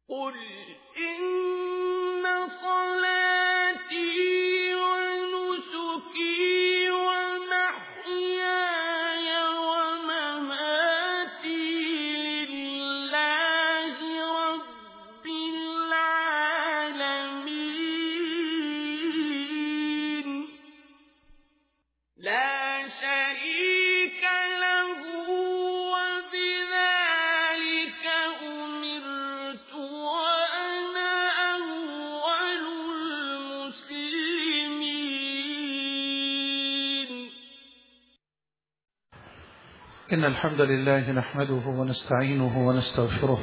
قل إن صلاتي ونسكي ومحياي ومماتي لله رب العالمين لا شريك له وبذلك أمرت وأنا أول المسلمين. إن الحمد لله نحمده ونستعينه ونستغفره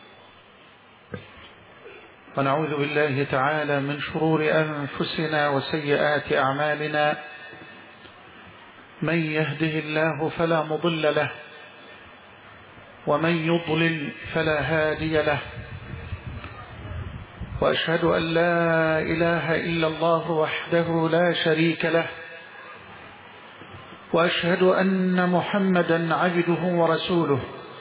ونعوذ بالله تعالى من شرور أنفسنا وسيئات أعمالنا. من يهده الله فلا مضل له ومن يضلل فلا هادي له، وأشهد أن لا إله إلا الله وحده لا شريك له، وأشهد أن محمدا عبده ورسوله.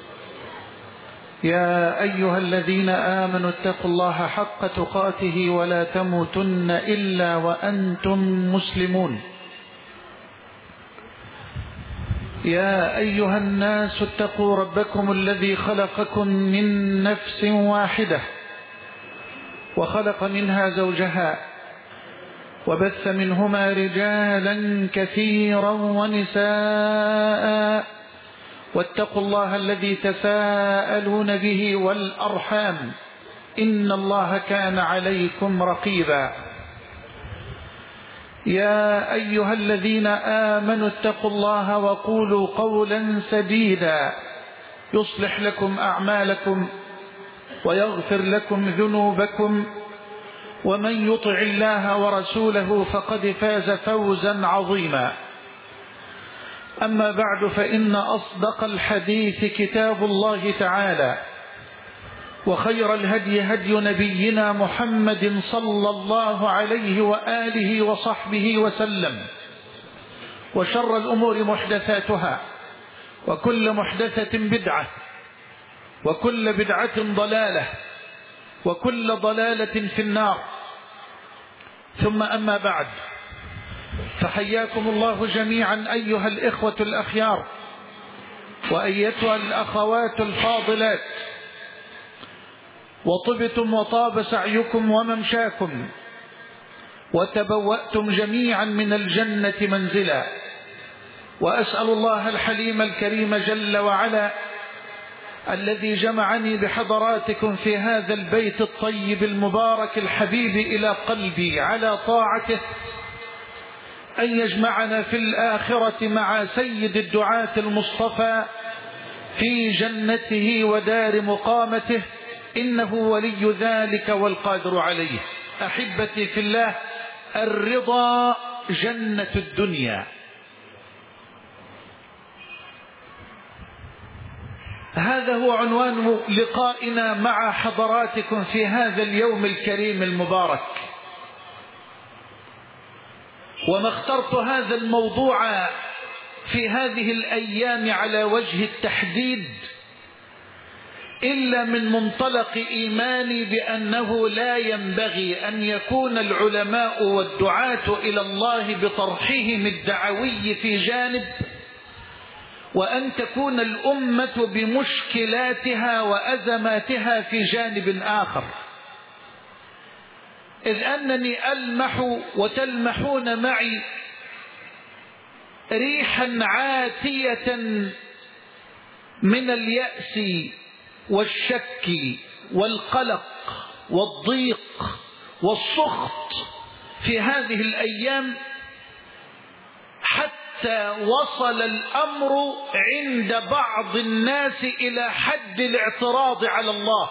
يا أيها الذين آمنوا اتقوا الله حق تقاته ولا تموتن إلا وأنتم مسلمون. يا أيها الناس اتقوا ربكم الذي خلقكم من نفس واحدة وخلق منها زوجها وبث منهما رجالا كثيرا ونساء، واتقوا الله الذي تساءلون به والأرحام إن الله كان عليكم رقيبا. يا أيها الذين آمنوا اتقوا الله وقولوا قولا سديدا يصلح لكم أعمالكم ويغفر لكم ذنوبكم، ومن يطع الله ورسوله فقد فاز فوزا عظيما. أما بعد، فإن أصدق الحديث كتاب الله تعالى، وخير الهدي هدي نبينا محمد صلى الله عليه وآله وصحبه وسلم، وشر الأمور محدثاتها، وكل محدثة بدعة، وكل بدعة ضلالة، وكل ضلالة في النار. ثم أما بعد، فحياكم الله جميعا أيها الإخوة الأخيار وأيتها الأخوات الفاضلات، وطبتم وطاب سعيكم وممشاكم، وتبوأتم جميعا من الجنة منزلا. وأسأل الله الحليم الكريم جل وعلا الذي جمعني بحضراتكم في هذا البيت الطيب المبارك الحبيب إلى قلبي على طاعته أن يجمعنا في الآخرة مع سيد الدعاة المصطفى في جنته ودار مقامته، إنه ولي ذلك والقادر عليه. أحبتي في الله، الرضا جنة الدنيا. هذا هو عنوان لقائنا مع حضراتكم في هذا اليوم الكريم المبارك. وما اخترت هذا الموضوع في هذه الأيام على وجه التحديد إلا من منطلق إيماني بأنه لا ينبغي أن يكون العلماء والدعاة إلى الله بطرحهم الدعوي في جانب، وأن تكون الأمة بمشكلاتها وأزماتها في جانب آخر، إذ أنني ألمح وتلمحون معي ريحا عاتية من اليأس والشك والقلق والضيق والسخط في هذه الأيام، حتى وصل الأمر عند بعض الناس إلى حد الاعتراض على الله.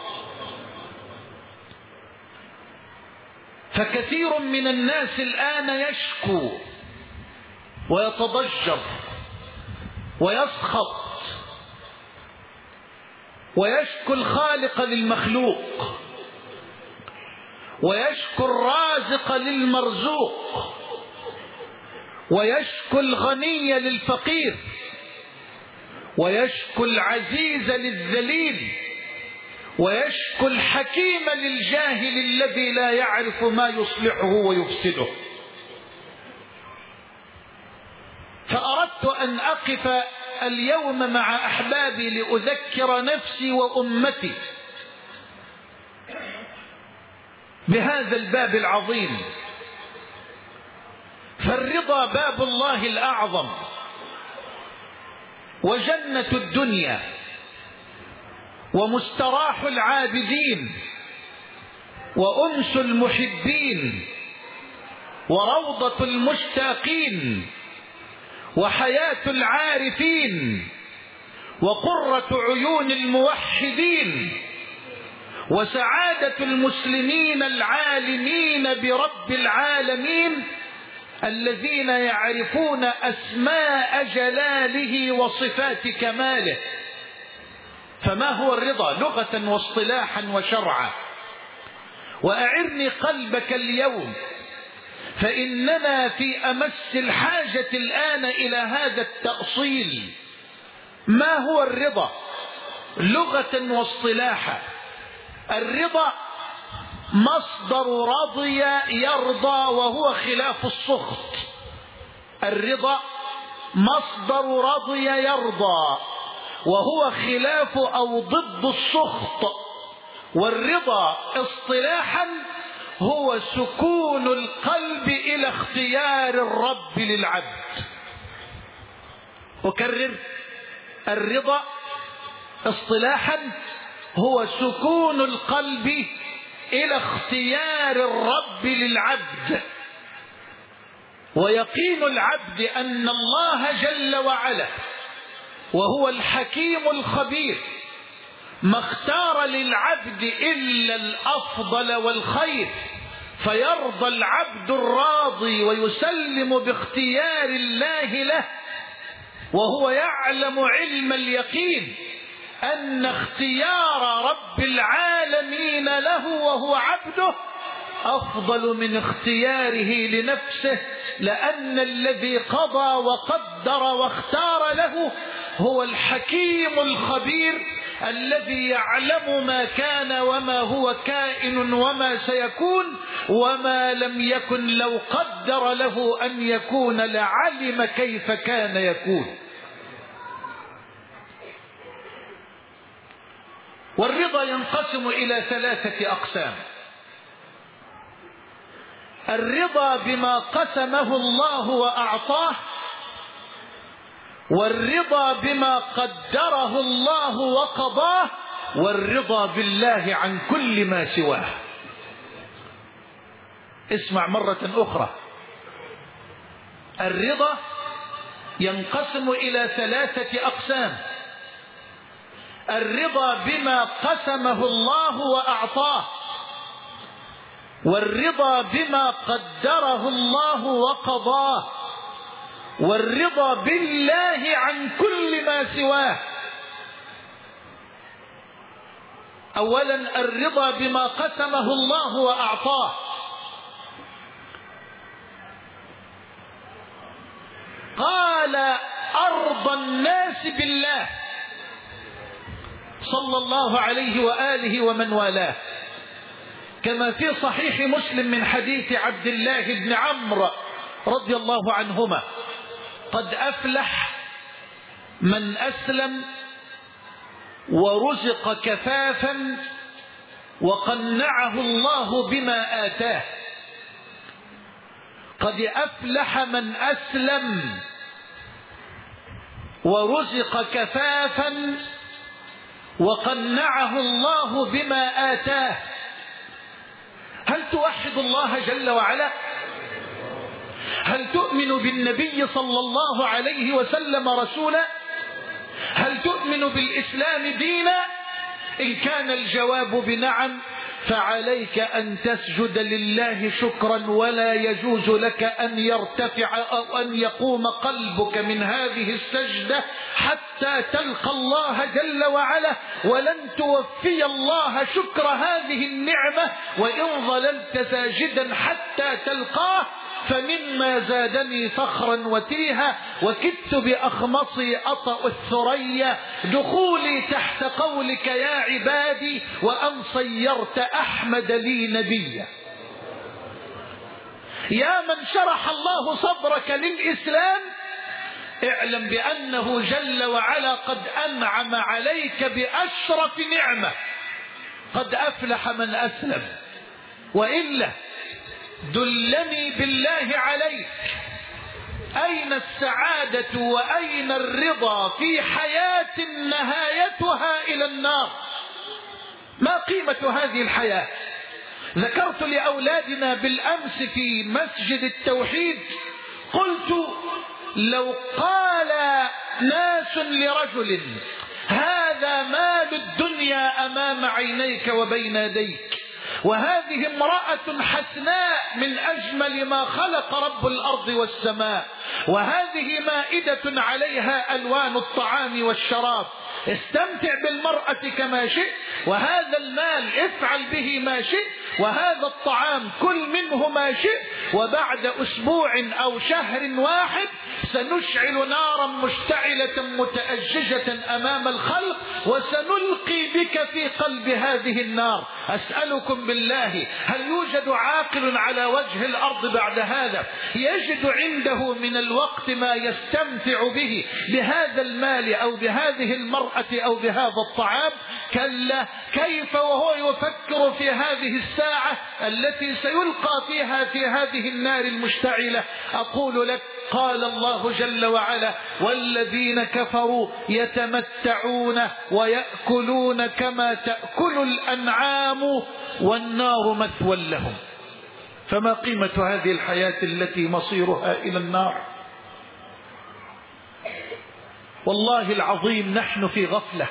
فكثير من الناس الآن يشكو ويتضجر ويسخط ويشكو الخالق للمخلوق، ويشكو الرازق للمرزوق، ويشكو الغني للفقير، ويشكو العزيز للذليل، ويشكو الحكيم للجاهل الذي لا يعرف ما يصلحه ويفسده. فأردت أن أقف اليوم مع أحبابي لأذكر نفسي وأمتي بهذا الباب العظيم. فالرضا باب الله الأعظم وجنة الدنيا ومستراح العابدين وأنس المحبين وروضة المشتاقين وحياة العارفين وقرة عيون الموحدين وسعادة المسلمين العالمين برب العالمين الذين يعرفون أسماء جلاله وصفات كماله. فما هو الرضا لغة واصطلاحا وشرعا؟ وأعرني قلبك اليوم، فإننا في أمس الحاجة الآن إلى هذا التأصيل. ما هو الرضا لغة واصطلاحا؟ الرضا مصدر رضي يرضى وهو خلاف السخط. الرضا مصدر رضي يرضى وهو خلاف أو ضد السخط. والرضا اصطلاحا هو سكون القلب إلى اختيار الرب للعبد. أكرر: الرضا اصطلاحا هو سكون القلب إلى اختيار الرب للعبد، ويقين العبد أن الله جل وعلا وهو الحكيم الخبير ما اختار للعبد إلا الأفضل والخير، فيرضى العبد الراضي ويسلم باختيار الله له، وهو يعلم علم اليقين أن اختيار رب العالمين له وهو عبده أفضل من اختياره لنفسه، لأن الذي قضى وقدر واختار له هو الحكيم الخبير الذي يعلم ما كان وما هو كائن وما سيكون، وما لم يكن لو قدر له أن يكون لعلم كيف كان يكون. والرضا ينقسم إلى 3 أقسام: الرضا بما قسمه الله وأعطاه، والرضا بما قدره الله وقضاه، والرضا بالله عن كل ما سواه. اسمع مرة أخرى: الرضا ينقسم إلى 3 أقسام: الرضا بما قسمه الله وأعطاه، والرضا بما قدره الله وقضاه، والرضا بالله عن كل ما سواه. أولا الرضا بما قسمه الله وأعطاه. قال: أرضى الناس بالله صلى الله عليه وآله ومن والاه، كما في صحيح مسلم من حديث عبد الله بن عمرو رضي الله عنهما: قد أفلح من أسلم ورزق كفافا وقنعه الله بما آتاه. قد أفلح من أسلم ورزق كفافا وقنعه الله بما آتاه. هل توحد الله جل وعلا؟ هل تؤمن بالنبي صلى الله عليه وسلم رسولا؟ هل تؤمن بالإسلام دينا؟ إن كان الجواب بنعم فعليك أن تسجد لله شكرا، ولا يجوز لك أن يرتفع أو أن يقوم قلبك من هذه السجدة حتى تلقى الله جل وعلا، ولن توفي الله شكر هذه النعمة وإن ظللت ساجدا حتى تلقاه. فمما زادني فخرا وتيها وكدت بأخمصي أطأ الثريا دخولي تحت قولك يا عبادي وأن صيرت أحمد لي نبيا. يا من شرح الله صدرك للإسلام اعلم بأنه جل وعلا قد أنعم عليك بأشرف نعمة. قد أفلح من أسلم. وإلا دلني بالله عليك أين السعادة وأين الرضا في حياة نهايتها إلى النار؟ ما قيمة هذه الحياة؟ ذكرت لأولادنا بالأمس في مسجد التوحيد قلت لو قال ناس لرجل هذا مال الدنيا أمام عينيك وبين يديك وهذه امرأة حسناء من أجمل ما خلق رب الأرض والسماء وهذه مائدة عليها ألوان الطعام والشراب استمتع بالمرأة كما شئت وهذا المال افعل به ما شئت وهذا الطعام كل منه ما شئت وبعد أسبوع أو شهر واحد سنشعل نارا مشتعلة متأججة أمام الخلق وسنلقي بك في قلب هذه النار. أسألكم بالله هل يوجد عاقل على وجه الأرض بعد هذا يجد عنده من الوقت ما يستمتع به بهذا المال أو بهذه المرأة أو بهذا الطعام؟ كلا. كيف وهو يفكر في هذه الساعة التي سيلقى فيها في هذه النار المشتعلة؟ أقول لك قال الله جل وعلا والذين كفروا يتمتعون ويأكلون كما تأكل الأنعام والنار مثوى لهم. فما قيمة هذه الحياة التي مصيرها إلى النار؟ والله العظيم نحن في غفلة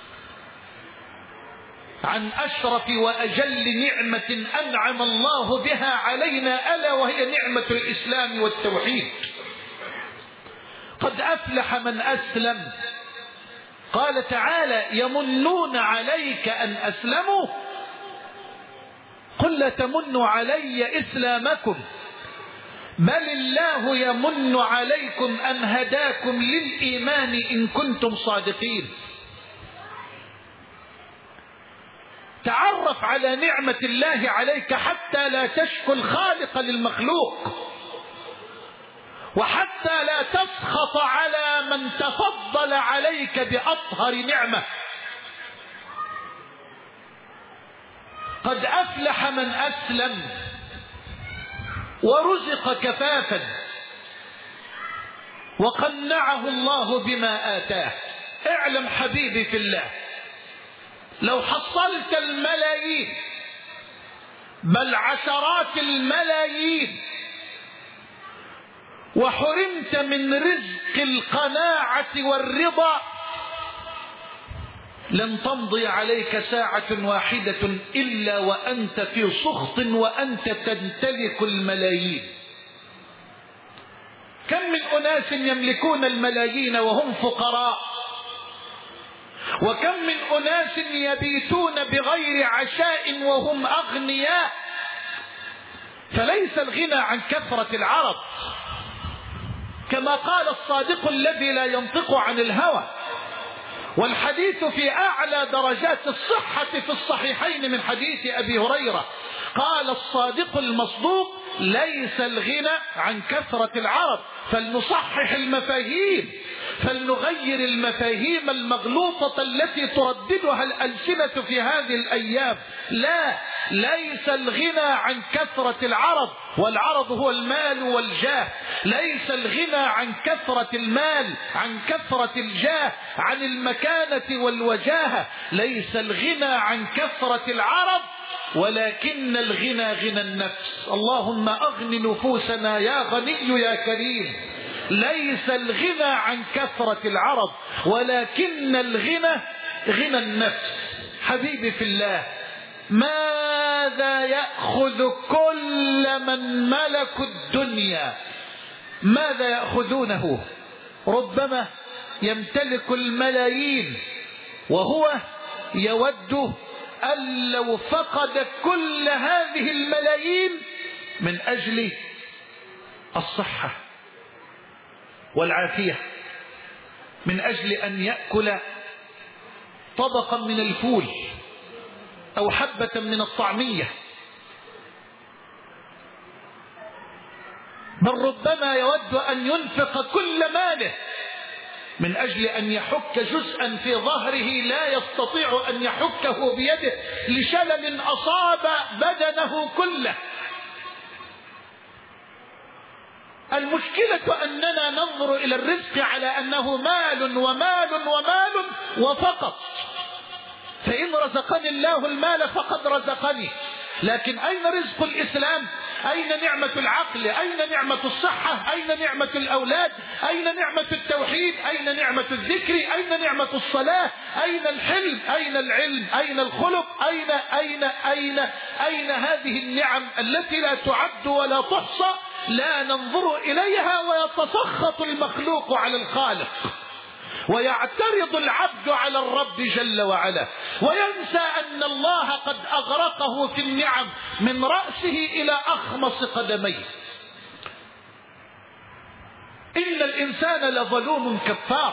عن أشرف وأجل نعمة أنعم الله بها علينا ألا وهي نعمة الإسلام والتوحيد. قد أفلح من أسلم. قال تعالى يمنون عليك أن أسلموا قل لا تمنوا علي إسلامكم بل الله يمن عليكم أن هداكم للإيمان إن كنتم صادقين. تعرف على نعمة الله عليك حتى لا تشكو الخالق للمخلوق وحتى لا تسخط على من تفضل عليك بأطهر نعمة. قد أفلح من أسلم ورزق كفافا وقنعه الله بما آتاه. اعلم حبيبي في الله لو حصلت الملايين بل عشرات الملايين وحرمت من رزق القناعة والرضا لن تمضي عليك ساعة واحدة إلا وأنت في سخط وأنت تمتلك الملايين. كم من أناس يملكون الملايين وهم فقراء وكم من أناس يبيتون بغير عشاء وهم أغنياء. فليس الغنى عن كثرة العرض كما قال الصادق الذي لا ينطق عن الهوى والحديث في أعلى درجات الصحة في الصحيحين من حديث أبي هريرة قال الصادق المصدوق ليس الغنى عن كثرة العرض. فلنصحح المفاهيم فلنغير المفاهيم المغلوطة التي ترددها الألسنة في هذه الأيام. لا ليس الغنى عن كثرة العرض والعرض هو المال والجاه. ليس الغنى عن كثرة المال عن كثرة الجاه عن المكانة والوجاهة. ليس الغنى عن كثرة العرض ولكن الغنى غنى النفس. اللهم أغن نفوسنا يا غني يا كريم. ليس الغنى عن كثرة العرض ولكن الغنى غنى النفس. حبيبي في الله ماذا يأخذ كل من ملكوا الدنيا؟ ماذا يأخذونه؟ ربما يمتلك الملايين وهو يود أن لو فقد كل هذه الملايين من أجل الصحة والعافية من أجل أن يأكل طبقا من الفول أو حبة من الطعمية، بل ربما يود أن ينفق كل ماله من أجل أن يحك جزءا في ظهره لا يستطيع أن يحكه بيده لشلل أصاب بدنه كله. المشكلة أننا ننظر إلى الرزق على أنه مال ومال ومال وفقط، فإن رزقني الله المال فقد رزقني، لكن أين رزق الإسلام؟ أين نعمة العقل؟ أين نعمة الصحة؟ أين نعمة الأولاد؟ أين نعمة التوحيد؟ أين نعمة الذكر؟ أين نعمة الصلاة؟ أين الحلم؟ أين العلم؟ أين الخلق؟ أين هذه النعم التي لا تعد ولا تحصى؟ لا ننظر إليها، ويتسخط المخلوق على الخالق، ويعترض العبد على الرب جل وعلا، وينسى أن الله قد أغرقه في النعم من رأسه إلى أخمص قدميه. إن الإنسان لظلوم كفار.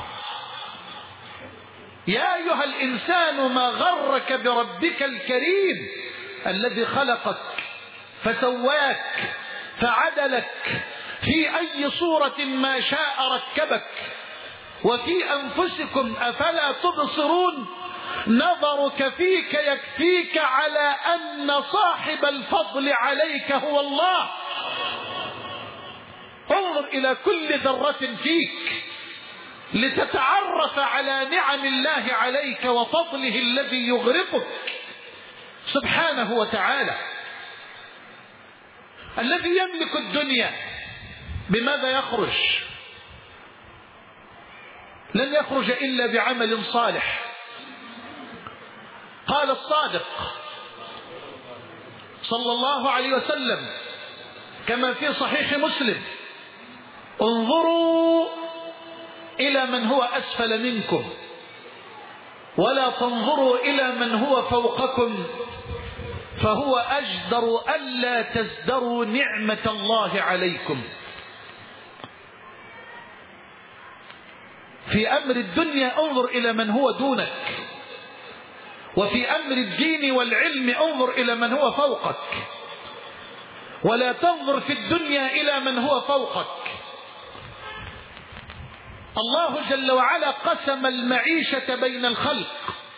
يا أيها الإنسان ما غرك بربك الكريم الذي خلقك فسواك فعدلك في أي صورة ما شاء ركبك. وفي أنفسكم أفلا تبصرون؟ نظرك فيك يكفيك على أن صاحب الفضل عليك هو الله. انظر إلى كل ذرة فيك لتتعرف على نعم الله عليك وفضله الذي يغرقك سبحانه وتعالى. الذي يملك الدنيا بماذا يخرج؟ لن يخرج إلا بعمل صالح. قال الصادق صلى الله عليه وسلم كما في صحيح مسلم: انظروا إلى من هو أسفل منكم ولا تنظروا إلى من هو فوقكم، فهو أجدر ألا تزدروا نعمة الله عليكم. في أمر الدنيا انظر إلى من هو دونك، وفي أمر الدين والعلم انظر إلى من هو فوقك، ولا تنظر في الدنيا إلى من هو فوقك. الله جل وعلا قسم المعيشة بين الخلق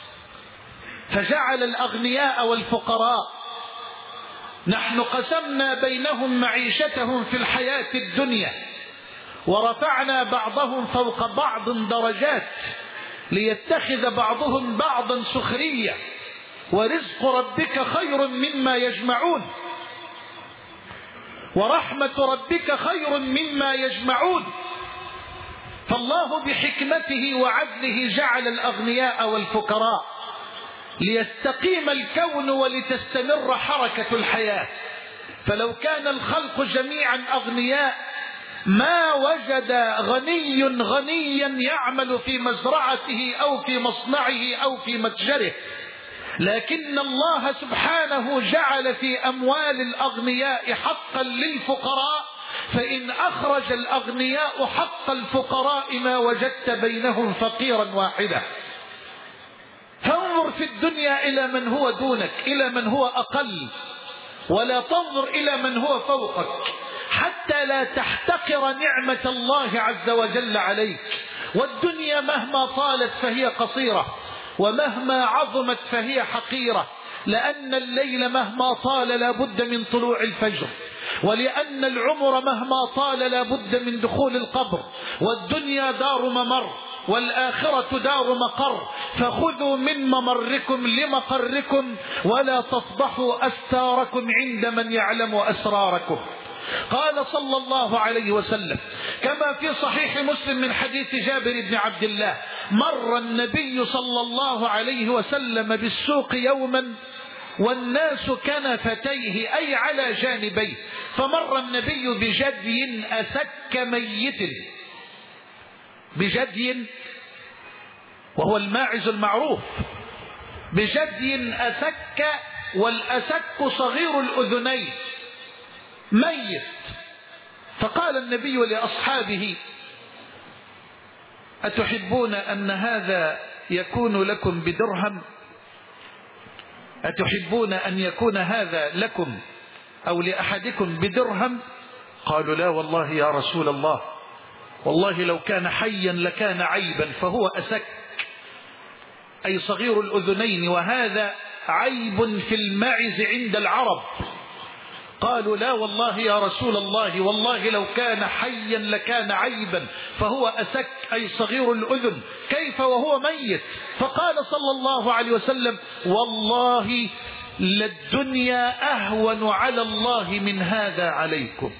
فجعل الأغنياء والفقراء. نحن قسمنا بينهم معيشتهم في الحياة الدنيا، ورفعنا بعضهم فوق بعض درجات ليتخذ بعضهم بعضا سخرية، ورزق ربك خير مما يجمعون، ورحمة ربك خير مما يجمعون. فالله بحكمته وعدله جعل الأغنياء والفقراء ليستقيم الكون ولتستمر حركة الحياة. فلو كان الخلق جميعا أغنياء ما وجد غنيا يعمل في مزرعته أو في مصنعه أو في متجره، لكن الله سبحانه جعل في أموال الأغنياء حقا للفقراء، فإن أخرج الأغنياء حق الفقراء ما وجدت بينهم فقيرا واحدا. فانظر في الدنيا إلى من هو دونك، إلى من هو أقل، ولا تنظر إلى من هو فوقك، حتى لا تحتقر نعمة الله عز وجل عليك. والدنيا مهما طالت فهي قصيرة، ومهما عظمت فهي حقيرة، لأن الليل مهما طال لا بد من طلوع الفجر، ولأن العمر مهما طال لا بد من دخول القبر. والدنيا دار ممر والآخرة دار مقر، فخذوا من ممركم لمقركم ولا تصبحوا أستاركم عند من يعلم أسراركم. قال صلى الله عليه وسلم كما في صحيح مسلم من حديث جابر بن عبد الله: مر النبي صلى الله عليه وسلم بالسوق يوما والناس كنفتيه أي على جانبيه، فمر النبي بجدي أسك ميت، بجدي وهو الماعز المعروف، بجدي أسك، والأسك صغير الأذنين، ميت. فقال النبي لأصحابه: أتحبون أن هذا يكون لكم بدرهم؟ أتحبون أن يكون هذا لكم أو لأحدكم بدرهم؟ قالوا: لا والله يا رسول الله، والله لو كان حيا لكان عيبا، فهو أسك أي صغير الأذنين، وهذا عيب في المعز عند العرب. قالوا: لا والله يا رسول الله، والله لو كان حيا لكان عيبا، فهو أسك أي صغير الأذن، كيف وهو ميت؟ فقال صلى الله عليه وسلم: والله للدنيا أهون على الله من هذا عليكم،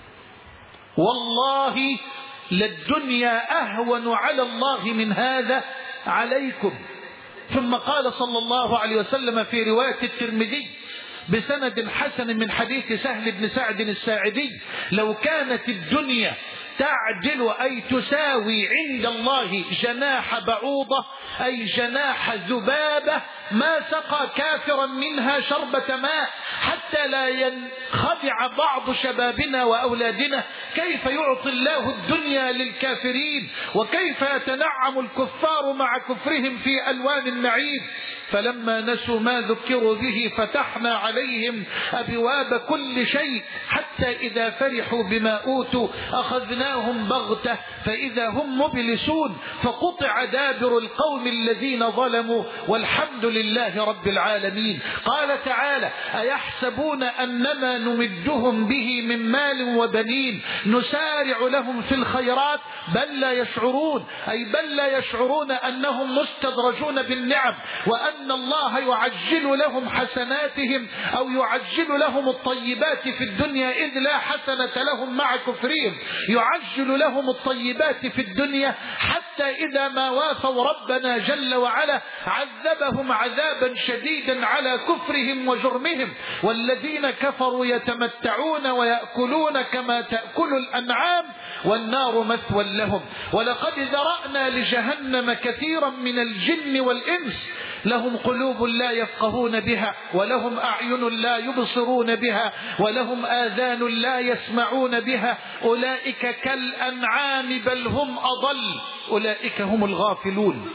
والله للدنيا أهون على الله من هذا عليكم. ثم قال صلى الله عليه وسلم في رواية الترمذي بسند حسن من حديث سهل بن سعد الساعدي: لو كانت الدنيا تعدل أي تساوي عند الله جناح بعوضة أي جناح ذبابة ما سقى كافرا منها شربة ماء، حتى لا ينخدع بعض شبابنا وأولادنا كيف يعطي الله الدنيا للكافرين، وكيف يتنعم الكفار مع كفرهم في ألوان النعيم. فلما نسوا ما ذكروا به فتحنا عليهم أبواب كل شيء، حتى إذا فرحوا بما أوتوا أخذناهم بغتة فإذا هم مبلسون، فقطع دابر القوم الذين ظلموا، والحمد لله رب العالمين. قال تعالى: أيحسبون أنما نمدهم به من مال وبنين نسارع لهم في الخيرات بل لا يشعرون، أي بل لا يشعرون أنهم مستدرجون بالنعم، وأن الله يعجل لهم حسناتهم أو يعجل لهم الطيبات في الدنيا إذ لا حسنة لهم مع كفرهم، يعجل لهم الطيبات في الدنيا حتى إذا ما وافوا ربنا جل وعلا عذبهم عذابا شديدا على كفرهم وجرمهم. والذين كفروا يتمتعون ويأكلون كما تأكل الأنعام والنار مثوى لهم. ولقد ذرأنا لجهنم كثيرا من الجن والإنس لهم قلوب لا يفقهون بها، ولهم أعين لا يبصرون بها، ولهم آذان لا يسمعون بها، أولئك كالأنعام بل هم أضل، أولئك هم الغافلون.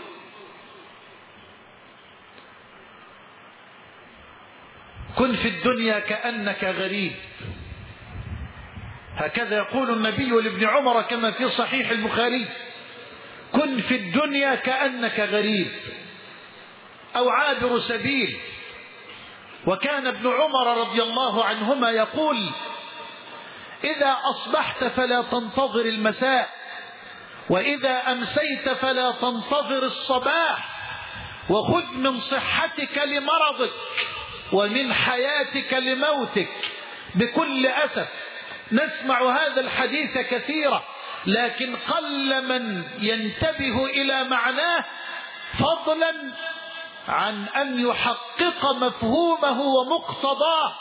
كن في الدنيا كأنك غريب، هكذا يقول النبي لابن عمر كما في صحيح البخاري: كن في الدنيا كأنك غريب أو عابر سبيل. وكان ابن عمر رضي الله عنهما يقول: إذا أصبحت فلا تنتظر المساء، وإذا أمسيت فلا تنتظر الصباح، وخذ من صحتك لمرضك ومن حياتك لموتك. بكل أسف نسمع هذا الحديث كثيرا، لكن قل من ينتبه إلى معناه، فضلا عن أن يحقق مفهومه ومقتضاه.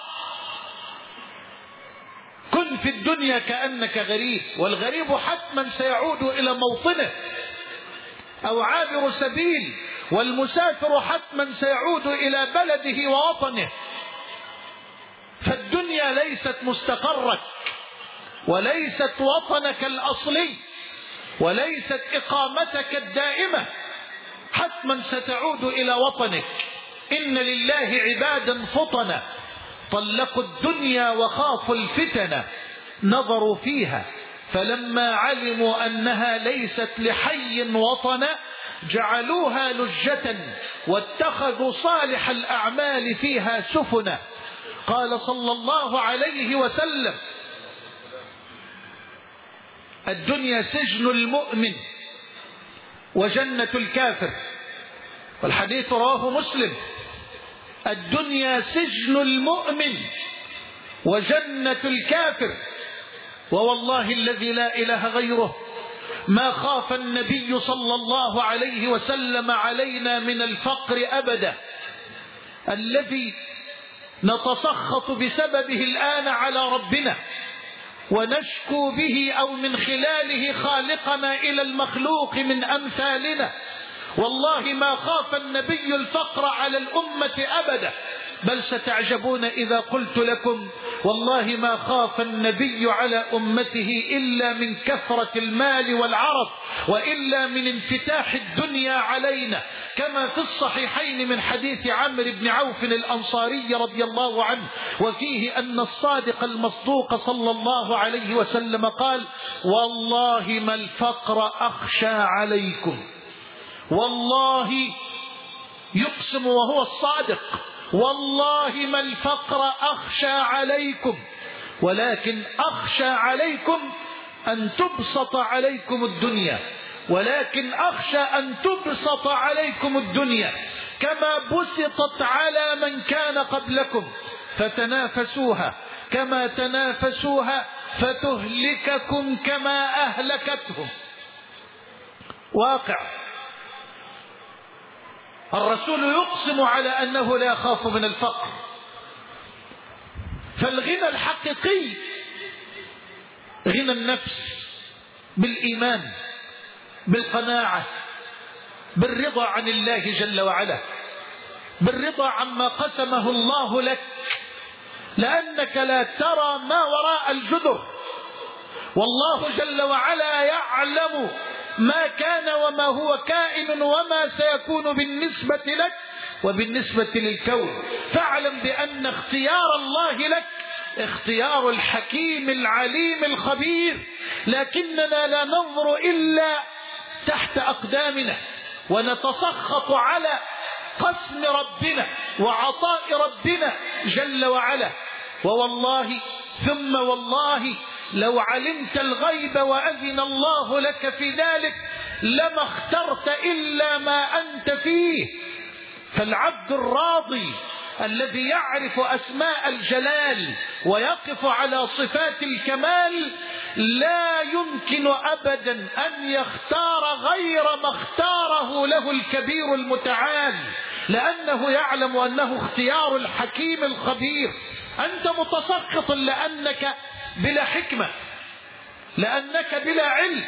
كن في الدنيا كأنك غريب، والغريب حتما سيعود إلى موطنه، أو عابر سبيل، والمسافر حتما سيعود إلى بلده ووطنه. فالدنيا ليست مستقرك، وليست وطنك الأصلي، وليست إقامتك الدائمة، حتما ستعود إلى وطنك. إن لله عبادا فطنا طلقوا الدنيا وخافوا الفتن، نظروا فيها فلما علموا أنها ليست لحي وطنا جعلوها لجة واتخذوا صالح الأعمال فيها سفنا. قال صلى الله عليه وسلم: الدنيا سجن المؤمن وجنة الكافر، والحديث رواه مسلم. الدنيا سجن المؤمن وجنة الكافر، ووالله الذي لا إله غيره ما خاف النبي صلى الله عليه وسلم علينا من الفقر أبدا، الذي نتسخط بسببه الآن على ربنا ونشكو به أو من خلاله خالقنا إلى المخلوق من أمثالنا. والله ما خاف النبي الفقر على الأمة أبدا، بل ستعجبون إذا قلت لكم والله ما خاف النبي على أمته إلا من كثرة المال والعرض، وإلا من انفتاح الدنيا علينا، كما في الصحيحين من حديث عمرو بن عوف الأنصاري رضي الله عنه، وفيه أن الصادق المصدوق صلى الله عليه وسلم قال: والله ما الفقر أخشى عليكم. والله يقسم وهو الصادق: والله ما الفقر أخشى عليكم، ولكن أخشى عليكم أن تبسط عليكم الدنيا، ولكن أخشى أن تبسط عليكم الدنيا كما بسطت على من كان قبلكم، فتنافسوها كما تنافسوها فتهلككم كما أهلكتهم. واقع. الرسول يقسم على أنه لا يخاف من الفقر. فالغنى الحقيقي غنى النفس بالإيمان، بالقناعة، بالرضا عن الله جل وعلا، بالرضا عما قسمه الله لك، لأنك لا ترى ما وراء الجدر، والله جل وعلا يعلم ما كان وما هو كائن وما سيكون بالنسبة لك وبالنسبة للكون. فاعلم بأن اختيار الله لك اختيار الحكيم العليم الخبير، لكننا لا ننظر إلا تحت أقدامنا ونتسخط على قسم ربنا وعطاء ربنا جل وعلا. ووالله ثم والله لو علمت الغيب وأذن الله لك في ذلك لما اخترت إلا ما أنت فيه. فالعبد الراضي الذي يعرف أسماء الجلال ويقف على صفات الكمال لا يمكن أبدا أن يختار غير ما اختاره له الكبير المتعال، لأنه يعلم أنه اختيار الحكيم الخبير. أنت متسخط لأنك بلا حكمة، لأنك بلا علم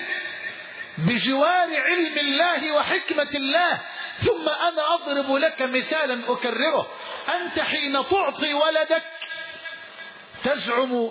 بجوار علم الله وحكمة الله. ثم أنا أضرب لك مثالا أكرره: أنت حين تعطي ولدك تزعم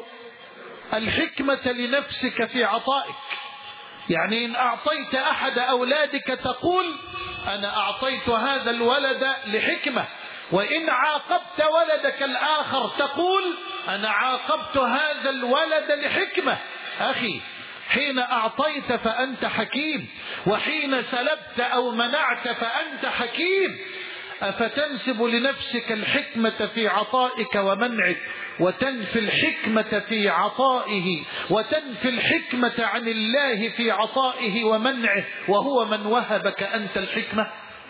الحكمة لنفسك في عطائك، يعني إن أعطيت أحد أولادك تقول أنا أعطيت هذا الولد لحكمة، وإن عاقبت ولدك الآخر تقول أنا عاقبت هذا الولد لحكمة. أخي، حين أعطيت فأنت حكيم، وحين سلبت أو منعت فأنت حكيم. أفتنسب لنفسك الحكمة في عطائك ومنعك وتنفي الحكمة في عطائه، وتنفي الحكمة عن الله في عطائه ومنعه، وهو من وهبك أنت الحكمة؟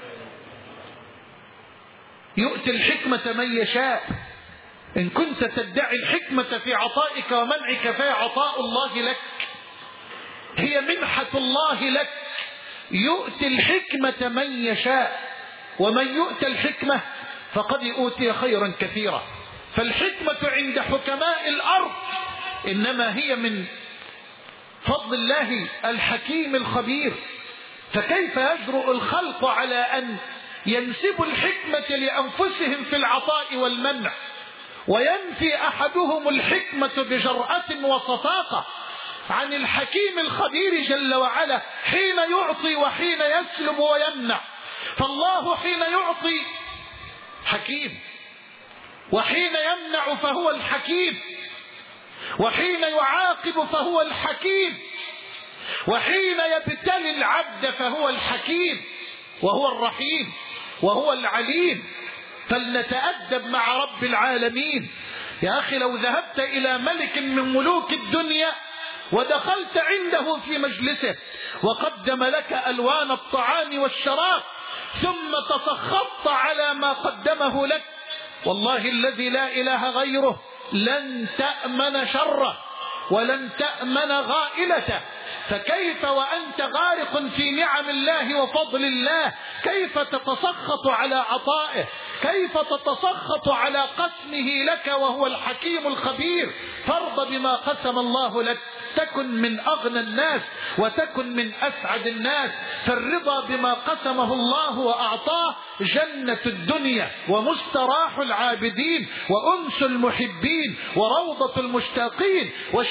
يؤتي الحكمة من يشاء. إن كنت تدعي الحكمة في عطائك ومنعك فهي عطاء الله لك، هي منحة الله لك. يؤتي الحكمة من يشاء، ومن يؤتى الحكمة فقد أوتي خيرا كثيرا. فالحكمة عند حكماء الأرض إنما هي من فضل الله الحكيم الخبير. فكيف يجرؤ الخلق على أن ينسبوا الحكمة لأنفسهم في العطاء والمنع، وينفي أحدهم الحكمة بجرأة وصفاقة عن الحكيم الخبير جل وعلا حين يعطي وحين يسلب ويمنع؟ فالله حين يعطي حكيم، وحين يمنع فهو الحكيم، وحين يعاقب فهو الحكيم، وحين يبتلي العبد فهو الحكيم، وهو الرحيم، وهو العليم. فلنتأدب مع رب العالمين. يا أخي، لو ذهبت إلى ملك من ملوك الدنيا ودخلت عنده في مجلسه وقدم لك ألوان الطعام والشراب ثم تسخطت على ما قدمه لك، والله الذي لا إله غيره لن تأمن شره ولن تأمن غائلته. فكيف وأنت غارق في نعم الله وفضل الله، كيف تتسخط على عطائه؟ كيف تتسخط على قسمه لك وهو الحكيم الخبير؟ فارض بما قسم الله لك تكن من أغنى الناس وتكن من أسعد الناس. فالرضا بما قسمه الله وأعطاه جنة الدنيا ومستراح العابدين وأنس المحبين وروضة المشتاقين،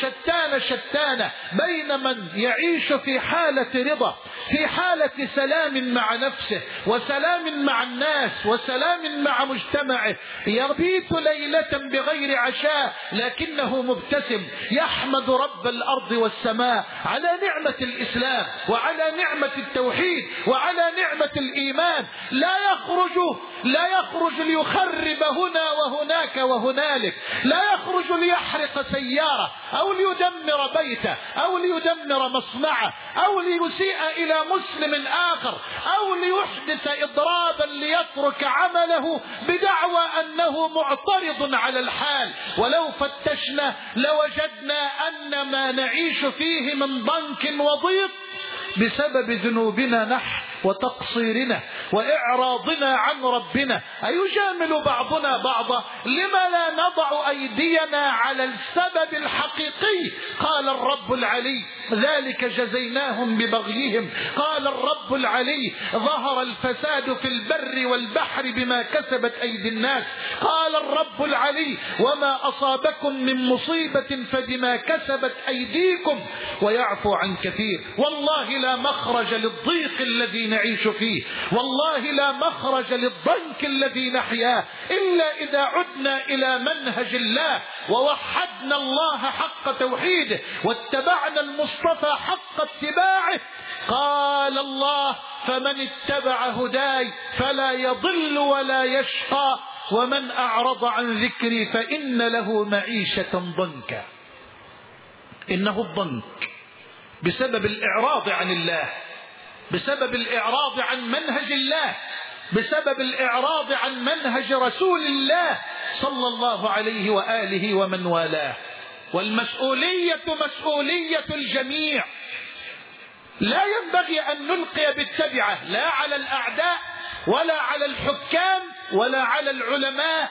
وشتان بين من يعيش في حالة رضا، في حالة سلام مع نفسه وسلام مع الناس وسلام مع مجتمعه، يبيت ليلة بغير عشاء لكنه مبتسم يحمد رب الأرض والسماء على نعمة الإسلام وعلى نعمة التوحيد وعلى نعمة الإيمان. لا يخرج ليخرب هنا وهناك وهنالك، لا يخرج ليحرق سيارة أو ليدمر بيته أو ليدمر مصنعه أو ليسيء إلى مسلم آخر أو ليحدث إضرابا ليترك عمله بدعوى أنه معترض على الحال. ولو فتشنا لوجدنا أن ما نعيش فيه من ضنك وضيق بسبب ذنوبنا نحن وتقصيرنا وإعراضنا عن ربنا. أيجامل بعضنا بعضا؟ لما لا نضع أيدينا على السبب الحقيقي؟ قال الرب العلي ذلك جزيناهم ببغيهم. قال الرب العلي ظهر الفساد في البر والبحر بما كسبت أيدي الناس. قال الرب العلي وما أصابكم من مصيبة فبما كسبت أيديكم ويعفو عن كثير. والله لا مخرج للضيق الذي نعيش فيه، والله لا مخرج للضنك الذي نحياه إلا إذا عدنا إلى منهج الله ووحدنا الله حق توحيده واتبعنا المصطفى حق اتباعه. قال الله فمن اتبع هداي فلا يضل ولا يشقى ومن أعرض عن ذكري فإن له معيشة ضنكا. إنه الضنك بسبب الإعراض عن الله، بسبب الإعراض عن منهج الله، بسبب الإعراض عن منهج رسول الله صلى الله عليه وآله ومن والاه. والمسؤولية مسؤولية الجميع. لا ينبغي أن نلقي بالتبعة لا على الأعداء ولا على الحكام ولا على العلماء،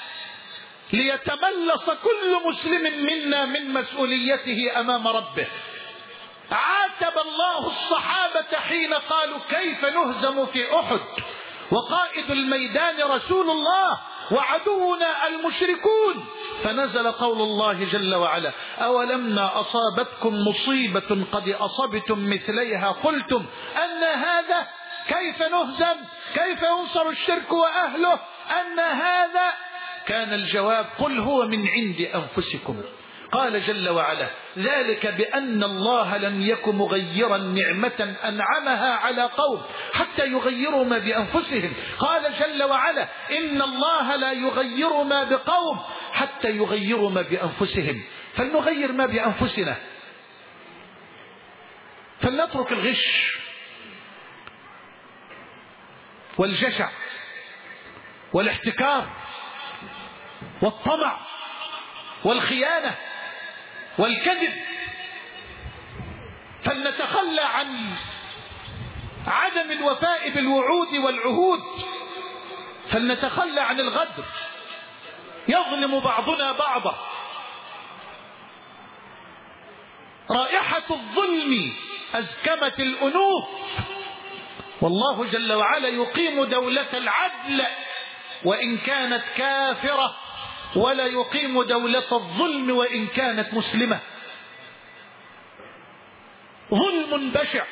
ليتملص كل مسلم منا من مسؤوليته أمام ربه. عاتب الله الصحابة حين قالوا كيف نهزم في أحد وقائد الميدان رسول الله وعدونا المشركون، فنزل قول الله جل وعلا أولما أصابتكم مصيبة قد أصبتم مثليها قلتم أن هذا، كيف نهزم، كيف ينصر الشرك وأهله، أن هذا. كان الجواب قل هو من عند أنفسكم. قال جل وعلا ذلك بأن الله لم يك مغيرا نعمة أنعمها على قوم حتى يغيروا ما بأنفسهم. قال جل وعلا إن الله لا يغير ما بقوم حتى يغيروا ما بأنفسهم. فلنغير ما بأنفسنا، فلنترك الغش والجشع والاحتكار والطمع والخيانة والكذب، فلنتخلى عن عدم الوفاء بالوعود والعهود، فلنتخلى عن الغدر. يظلم بعضنا بعضا، رائحة الظلم أزكمت الأنوف، والله جل وعلا يقيم دولة العدل وإن كانت كافرة، ولا يقيم دولة الظلم وإن كانت مسلمة. ظلم بشع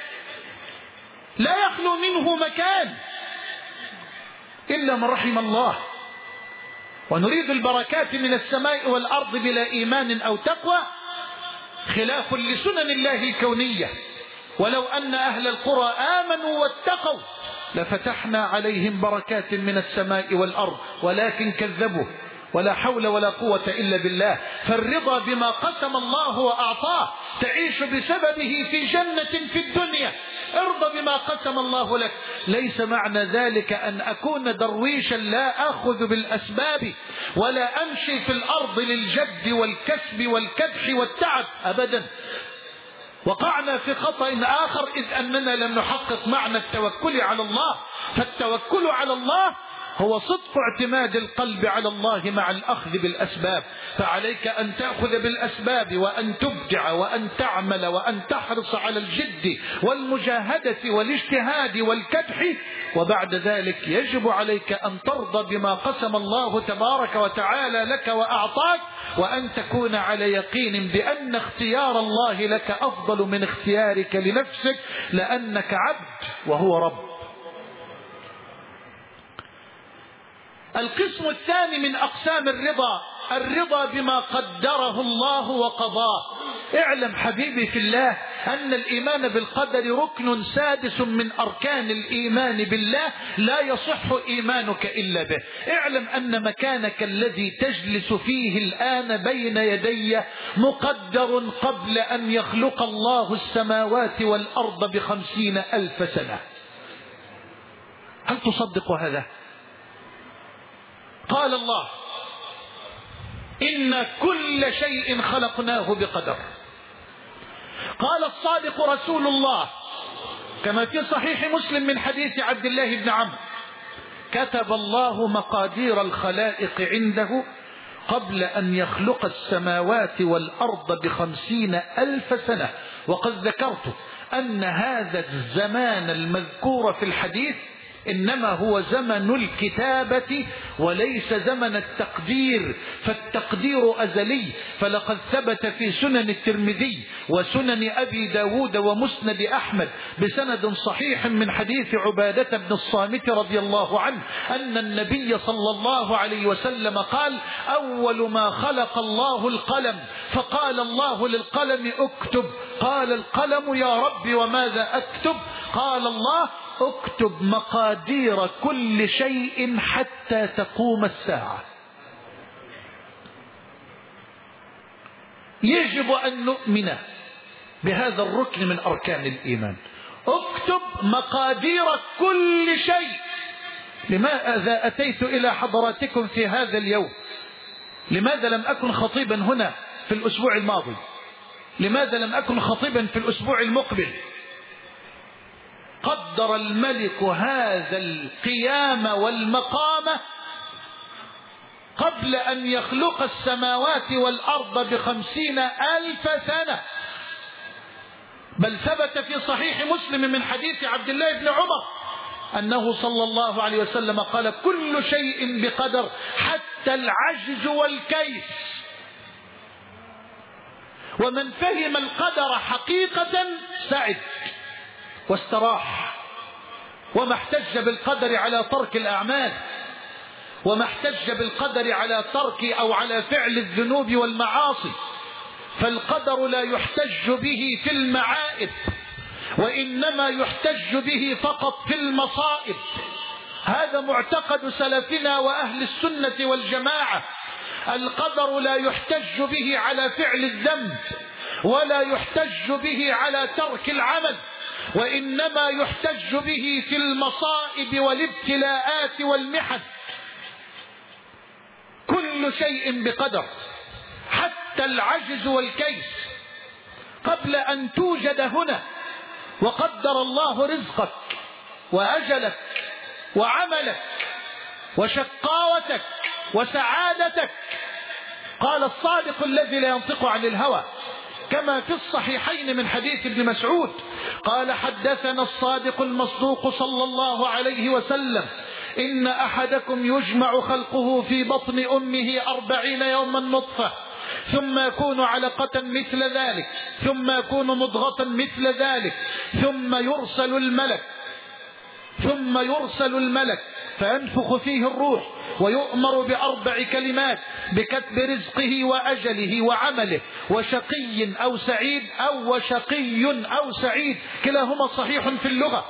لا يخلو منه مكان إلا من رحم الله. ونريد البركات من السماء والأرض بلا إيمان أو تقوى، خلاف لسنن الله الكونية. ولو أن أهل القرى آمنوا واتقوا لفتحنا عليهم بركات من السماء والأرض ولكن كذبوا. ولا حول ولا قوة إلا بالله. فالرضا بما قسم الله وأعطاه تعيش بسببه في جنة في الدنيا. ارضى بما قسم الله لك. ليس معنى ذلك أن أكون درويشا لا أخذ بالأسباب ولا أمشي في الأرض للجد والكسب والكدح والتعب أبدا. وقعنا في خطأ آخر إذ أننا لم نحقق معنى التوكل على الله. فالتوكل على الله هو صدق اعتماد القلب على الله مع الأخذ بالأسباب. فعليك أن تأخذ بالأسباب وأن تبدع وأن تعمل وأن تحرص على الجد والمجاهدة والاجتهاد والكدح، وبعد ذلك يجب عليك أن ترضى بما قسم الله تبارك وتعالى لك وأعطاك، وأن تكون على يقين بأن اختيار الله لك أفضل من اختيارك لنفسك، لأنك عبد وهو رب. القسم الثاني من أقسام الرضا بما قدره الله وقضاه. اعلم حبيبي في الله أن الإيمان بالقدر ركن سادس من أركان الإيمان بالله، لا يصح إيمانك إلا به. اعلم أن مكانك الذي تجلس فيه الآن بين يدي مقدر قبل أن يخلق الله السماوات والأرض ب50,000 سنة. هل تصدق هذا؟ قال الله: إن كل شيء خلقناه بقدر. قال الصادق رسول الله كما في صحيح مسلم من حديث عبد الله بن عمرو: كتب الله مقادير الخلائق عنده قبل أن يخلق السماوات والأرض ب50,000 سنة. وقد ذكرت أن هذا الزمان المذكور في الحديث إنما هو زمن الكتابة وليس زمن التقدير، فالتقدير أزلي. فلقد ثبت في سنن الترمذي وسنن أبي داود ومسند أحمد بسند صحيح من حديث عبادة بن الصامت رضي الله عنه أن النبي صلى الله عليه وسلم قال: أول ما خلق الله القلم، فقال الله للقلم: اكتب. قال القلم: يا رب وماذا أكتب؟ قال الله: اكتب مقادير كل شيء حتى تقوم الساعة. يجب أن نؤمن بهذا الركن من أركان الإيمان. اكتب مقادير كل شيء. لماذا أتيت إلى حضراتكم في هذا اليوم؟ لماذا لم أكن خطيبا هنا في الأسبوع الماضي؟ لماذا لم أكن خطيبا في الأسبوع المقبل؟ قدر الملك هذا القيام والمقام قبل أن يخلق السماوات والأرض ب50,000 سنة. بل ثبت في صحيح مسلم من حديث عبد الله بن عمر أنه صلى الله عليه وسلم قال: كل شيء بقدر حتى العجز والكيس. ومن فهم القدر حقيقة سعد واستراح، وما احتج بالقدر على ترك الأعمال، وما احتج بالقدر على ترك أو على فعل الذنوب والمعاصي. فالقدر لا يحتج به في المعائب، وإنما يحتج به فقط في المصائب. هذا معتقد سلفنا وأهل السنة والجماعة. القدر لا يحتج به على فعل الذنب، ولا يحتج به على ترك العمل، وإنما يحتج به في المصائب والابتلاءات والمحن. كل شيء بقدر حتى العجز والكيس. قبل أن توجد هنا وقدر الله رزقك وأجلك وعملك وشقاوتك وسعادتك. قال الصادق الذي لا ينطق عن الهوى كما في الصحيحين من حديث ابن مسعود قال: حدثنا الصادق المصدوق صلى الله عليه وسلم: إن أحدكم يجمع خلقه في بطن أمه 40 يوما نطفة، ثم يكون علقة مثل ذلك، ثم يكون مضغة مثل ذلك، ثم يرسل الملك فينفخ فيه الروح، ويؤمر ب4 كلمات: بكتب رزقه وأجله وعمله، وشقي أو سعيد، أو وشقي أو سعيد، كلاهما صحيح في اللغة.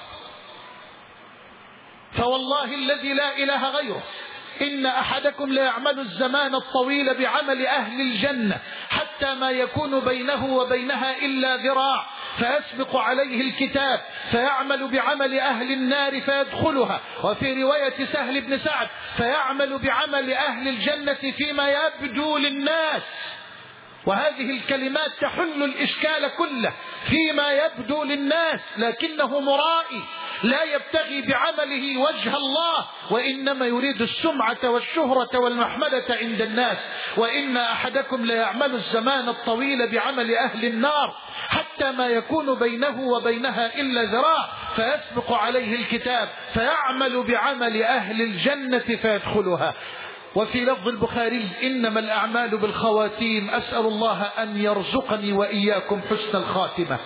فوالله الذي لا إله غيره إن أحدكم لا يعمل الزمان الطويل بعمل أهل الجنة حتى ما يكون بينه وبينها إلا ذراع، فيسبق عليه الكتاب فيعمل بعمل أهل النار فيدخلها. وفي رواية سهل بن سعد: فيعمل بعمل أهل الجنة فيما يبدو للناس. وهذه الكلمات تحل الإشكال كله، فيما يبدو للناس، لكنه مرائي لا يبتغي بعمله وجه الله، وإنما يريد السمعة والشهرة والمحمدة عند الناس. وإن أحدكم ليعمل الزمان الطويل بعمل أهل النار حتى ما يكون بينه وبينها إلا ذراع، فيسبق عليه الكتاب فيعمل بعمل أهل الجنة فيدخلها. وفي لفظ البخاري: إنما الأعمال بالخواتيم. أسأل الله أن يرزقني وإياكم حسن الخاتمة.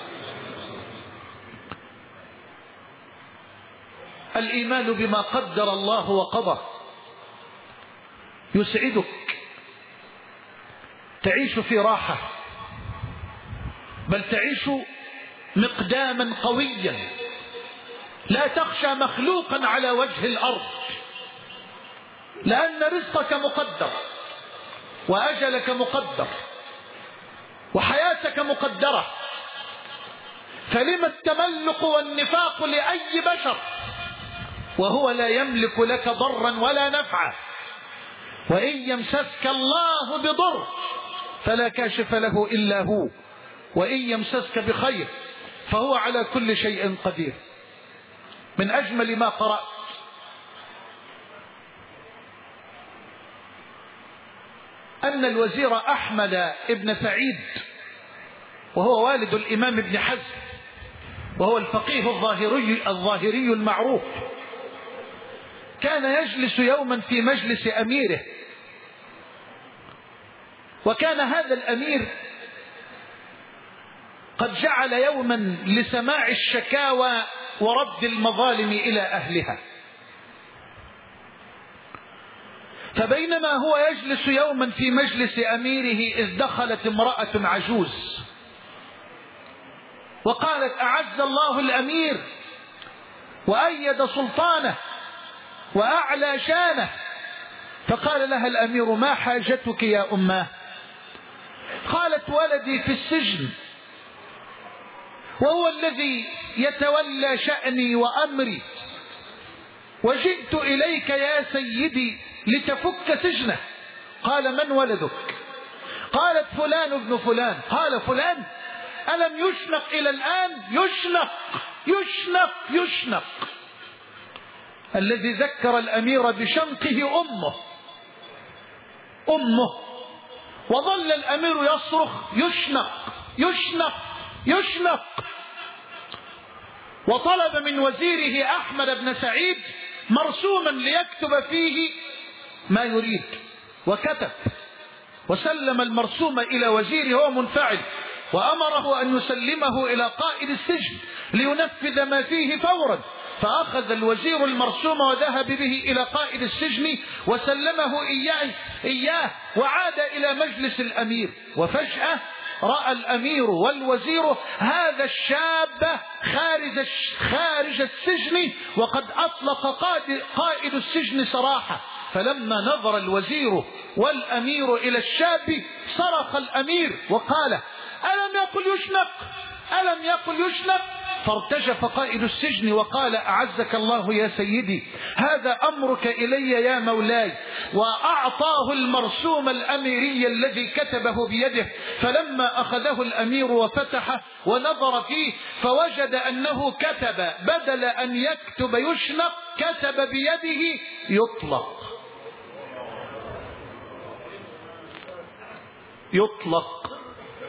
الإيمان بما قدر الله وقضى يسعدك، تعيش في راحة، بل تعيش مقداما قويا، لا تخشى مخلوقا على وجه الأرض، لأن رزقك مقدر، وأجلك مقدر، وحياتك مقدرة. فلما التملق والنفاق لأي بشر وهو لا يملك لك ضرا ولا نفعا؟ وإن يمسسك الله بضر فلا كاشف له إلا هو، وإن يمسسك بخير فهو على كل شيء قدير. من أجمل ما قرأت أن الوزير أحمد ابن سعيد، وهو والد الإمام ابن حزم، وهو الفقيه الظاهري المعروف، كان يجلس يوما في مجلس أميره، وكان هذا الأمير قد جعل يوما لسماع الشكاوى ورد المظالم إلى أهلها. فبينما هو يجلس يوما في مجلس أميره إذ دخلت امرأة عجوز وقالت: أعز الله الأمير وأيد سلطانه وأعلى شانه. فقال لها الأمير: ما حاجتك يا أماه؟ قالت: ولدي في السجن، وهو الذي يتولى شأني وأمري، وجئت إليك يا سيدي لتفك سجنه. قال: من ولدك؟ قالت: فلان ابن فلان. قال: فلان؟ ألم يشنق إلى الآن؟ يشنق يشنق يشنق. الذي ذكر الأمير بشنقه أمه، وظل الأمير يصرخ: يشنق يشنق يشنق. وطلب من وزيره أحمد بن سعيد مرسوما ليكتب فيه ما يريد، وكتب وسلم المرسوم إلى وزيره وهو منفعل، وأمره أن يسلمه إلى قائد السجن لينفذ ما فيه فورا. فأخذ الوزير المرسوم وذهب به إلى قائد السجن وسلمه إياه وعاد إلى مجلس الأمير. وفجأة رأى الأمير والوزير هذا الشاب خارج السجن وقد أطلق قائد السجن سراحه. فلما نظر الوزير والأمير إلى الشاب صرخ الأمير وقال: ألم يقل يشنق؟ ألم يقل يشنق؟ فارتجف قائد السجن وقال: أعزك الله يا سيدي، هذا أمرك إلي يا مولاي. وأعطاه المرسوم الأميري الذي كتبه بيده. فلما أخذه الأمير وفتحه ونظر فيه فوجد أنه كتب بدل أن يكتب يشنق كتب بيده يطلق.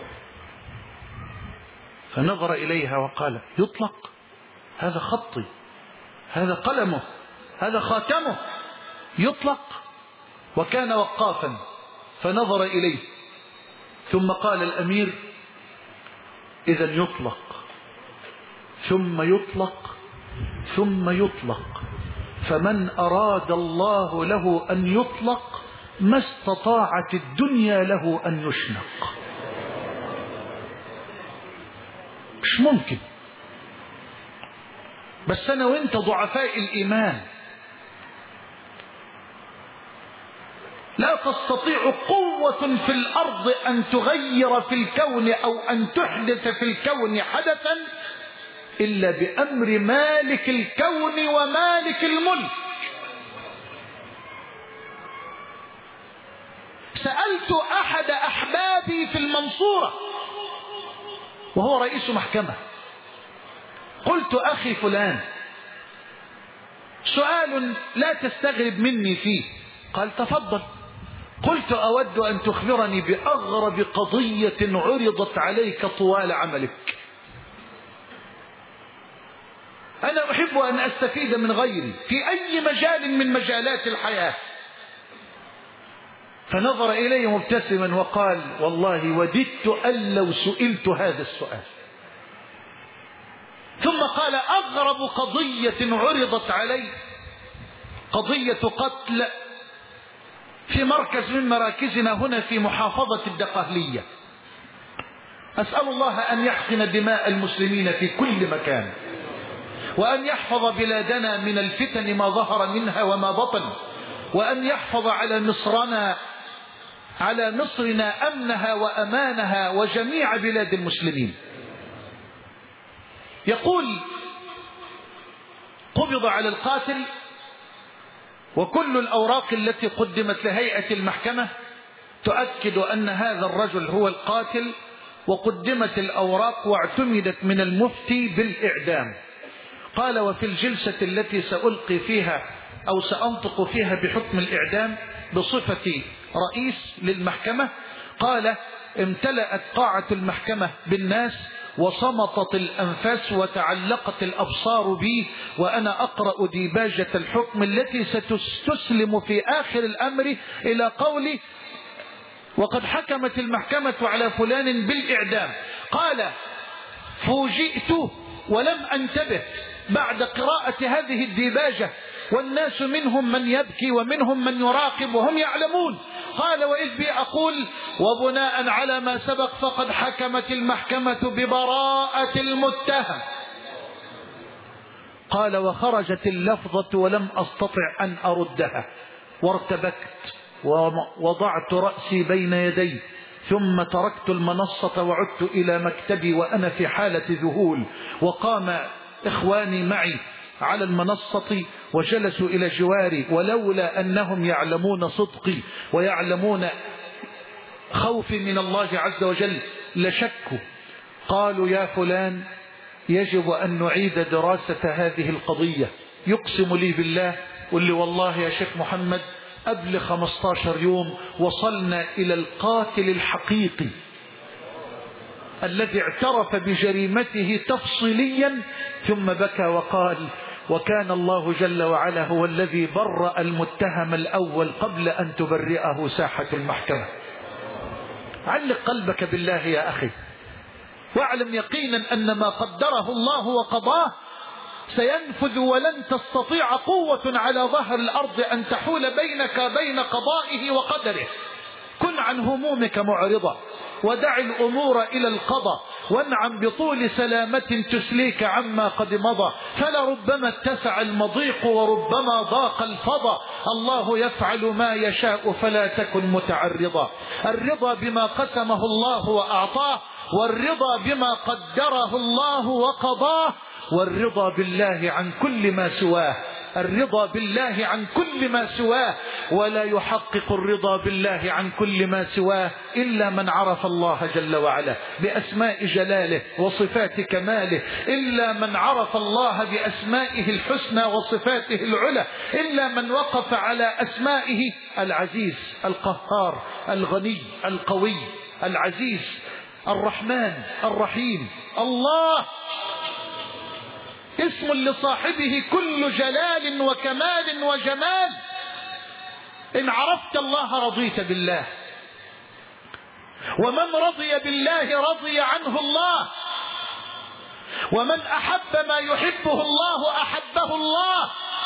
فنظر إليها وقال: يطلق؟ هذا خطي، هذا قلمه، هذا خاتمه، يطلق؟ وكان وقافا فنظر إليه ثم قال الأمير: إذن يطلق ثم يطلق ثم يطلق، فمن أراد الله له أن يطلق ما استطاعت الدنيا له أن يشنق. مش ممكن. بس أنا وإنت ضعفاء الإيمان لا تستطيع قوة في الأرض أن تغير في الكون أو أن تحدث في الكون حدثا إلا بأمر مالك الكون ومالك الملك. سألت أحد أحبابي في المنصورة وهو رئيس محكمة. قلت أخي فلان سؤال لا تستغرب مني فيه. قال تفضل. قلت أود أن تخبرني بأغرب قضية عرضت عليك طوال عملك. أنا أحب أن أستفيد من غيري في أي مجال من مجالات الحياة. فنظر إلي مبتسما وقال والله وددت أن لو سئلت هذا السؤال. ثم قال أغرب قضية عرضت علي قضية قتل في مركز من مراكزنا هنا في محافظة الدقهلية. أسأل الله أن يحقن دماء المسلمين في كل مكان، وأن يحفظ بلادنا من الفتن ما ظهر منها وما بطن، وأن يحفظ على مصرنا أمنها وأمانها وجميع بلاد المسلمين. يقول قبض على القاتل، وكل الأوراق التي قدمت لهيئة المحكمة تؤكد أن هذا الرجل هو القاتل، وقدمت الأوراق واعتمدت من المفتي بالإعدام. قال وفي الجلسة التي سألقي فيها أو سأنطق فيها بحكم الإعدام بصفتي رئيس للمحكمة، قال امتلأت قاعة المحكمة بالناس وصمتت الأنفاس وتعلقت الأبصار بي وأنا أقرأ ديباجة الحكم التي ستستسلم في آخر الأمر إلى قولي وقد حكمت المحكمة على فلان بالإعدام. قال فوجئت ولم أنتبه بعد قراءة هذه الديباجة والناس منهم من يبكي ومنهم من يراقب وهم يعلمون. قال وإذ بي أقول وبناء على ما سبق فقد حكمت المحكمة ببراءة المتهم. قال وخرجت اللفظة ولم أستطع أن أردها وارتبكت ووضعت رأسي بين يدي، ثم تركت المنصة وعدت إلى مكتبي وأنا في حالة ذهول. وقام إخواني معي على المنصة وجلسوا إلى جواري، ولولا أنهم يعلمون صدقي ويعلمون خوفي من الله عز وجل لشكوا. قالوا يا فلان يجب أن نعيد دراسة هذه القضية. يقسم لي بالله واللي والله يا شيخ محمد قبل 15 يوم وصلنا إلى القاتل الحقيقي الذي اعترف بجريمته تفصيليا، ثم بكى وقال وكان الله جل وعلا هو الذي برأ المتهم الأول قبل أن تبرئه ساحة المحكمة. علق قلبك بالله يا أخي، واعلم يقينا أن ما قدره الله وقضاه سينفذ، ولن تستطيع قوة على ظهر الأرض أن تحول بينك وبين قضائه وقدره. كن عن همومك معرضة ودع الأمور إلى القضاء، وانعم بطول سلامة تسليك عما قد مضى، فلربما اتسع المضيق وربما ضاق الفضا. الله يفعل ما يشاء فلا تكن متعرضا. الرضا بما قسمه الله وأعطاه، والرضا بما قدره الله وقضاه، والرضا بالله عن كل ما سواه. الرضا بالله عن كل ما سواه، ولا يحقق الرضا بالله عن كل ما سواه إلا من عرف الله جل وعلا بأسماء جلاله وصفات كماله، إلا من عرف الله بأسمائه الحسنى وصفاته العلى، إلا من وقف على أسمائه العزيز القهار الغني القوي العزيز الرحمن الرحيم. الله اسم لصاحبه كل جلال وكمال وجمال. إن عرفت الله رضيت بالله، ومن رضي بالله رضي عنه الله، ومن أحب ما يحبه الله أحبه الله.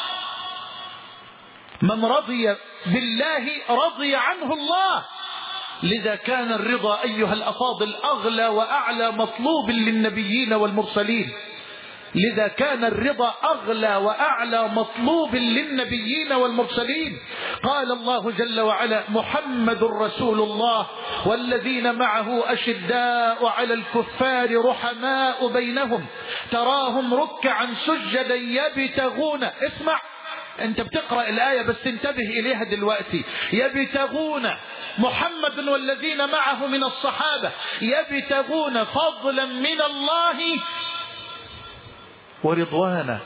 من رضي بالله رضي عنه الله. لذا كان الرضا أيها الأفاضل أغلى وأعلى مطلوب للنبيين والمرسلين. لذا كان الرضا أغلى وأعلى مطلوب للنبيين والمرسلين. قال الله جل وعلا محمد رسول الله والذين معه أشداء على الكفار رحماء بينهم تراهم ركعا سجدا يبتغون. اسمع، انت بتقرأ الآية بس انتبه إليها دلوقتي. يبتغون محمد والذين معه من الصحابة يبتغون فضلا من الله ورضوانا،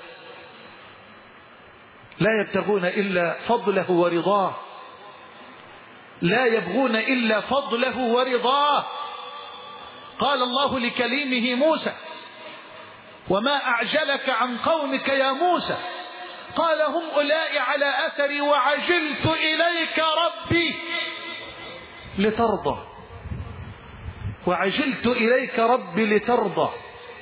لا يبتغون إلا فضله ورضاه، لا يبغون إلا فضله ورضاه. قال الله لكليمه موسى: وما أعجلك عن قومك يا موسى؟ قال: هم أولئك على أثري وعجلت إليك ربي لترضى، وعجلت إليك ربي لترضى.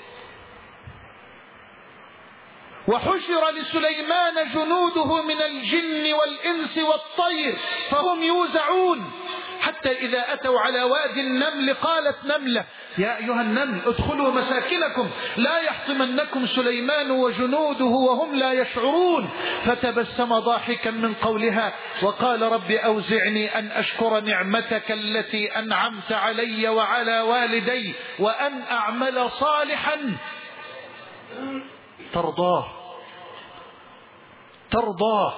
وحشر لسليمان جنوده من الجن والإنس والطير فهم يوزعون، حتى إذا أتوا على وادي النمل قالت نملة: يا أيها النمل ادخلوا مساكنكم لا يحطمنكم سليمان وجنوده وهم لا يشعرون، فتبسم ضاحكا من قولها وقال: رب أوزعني أن أشكر نعمتك التي أنعمت علي وعلى والدي وأن أعمل صالحا ترضاه،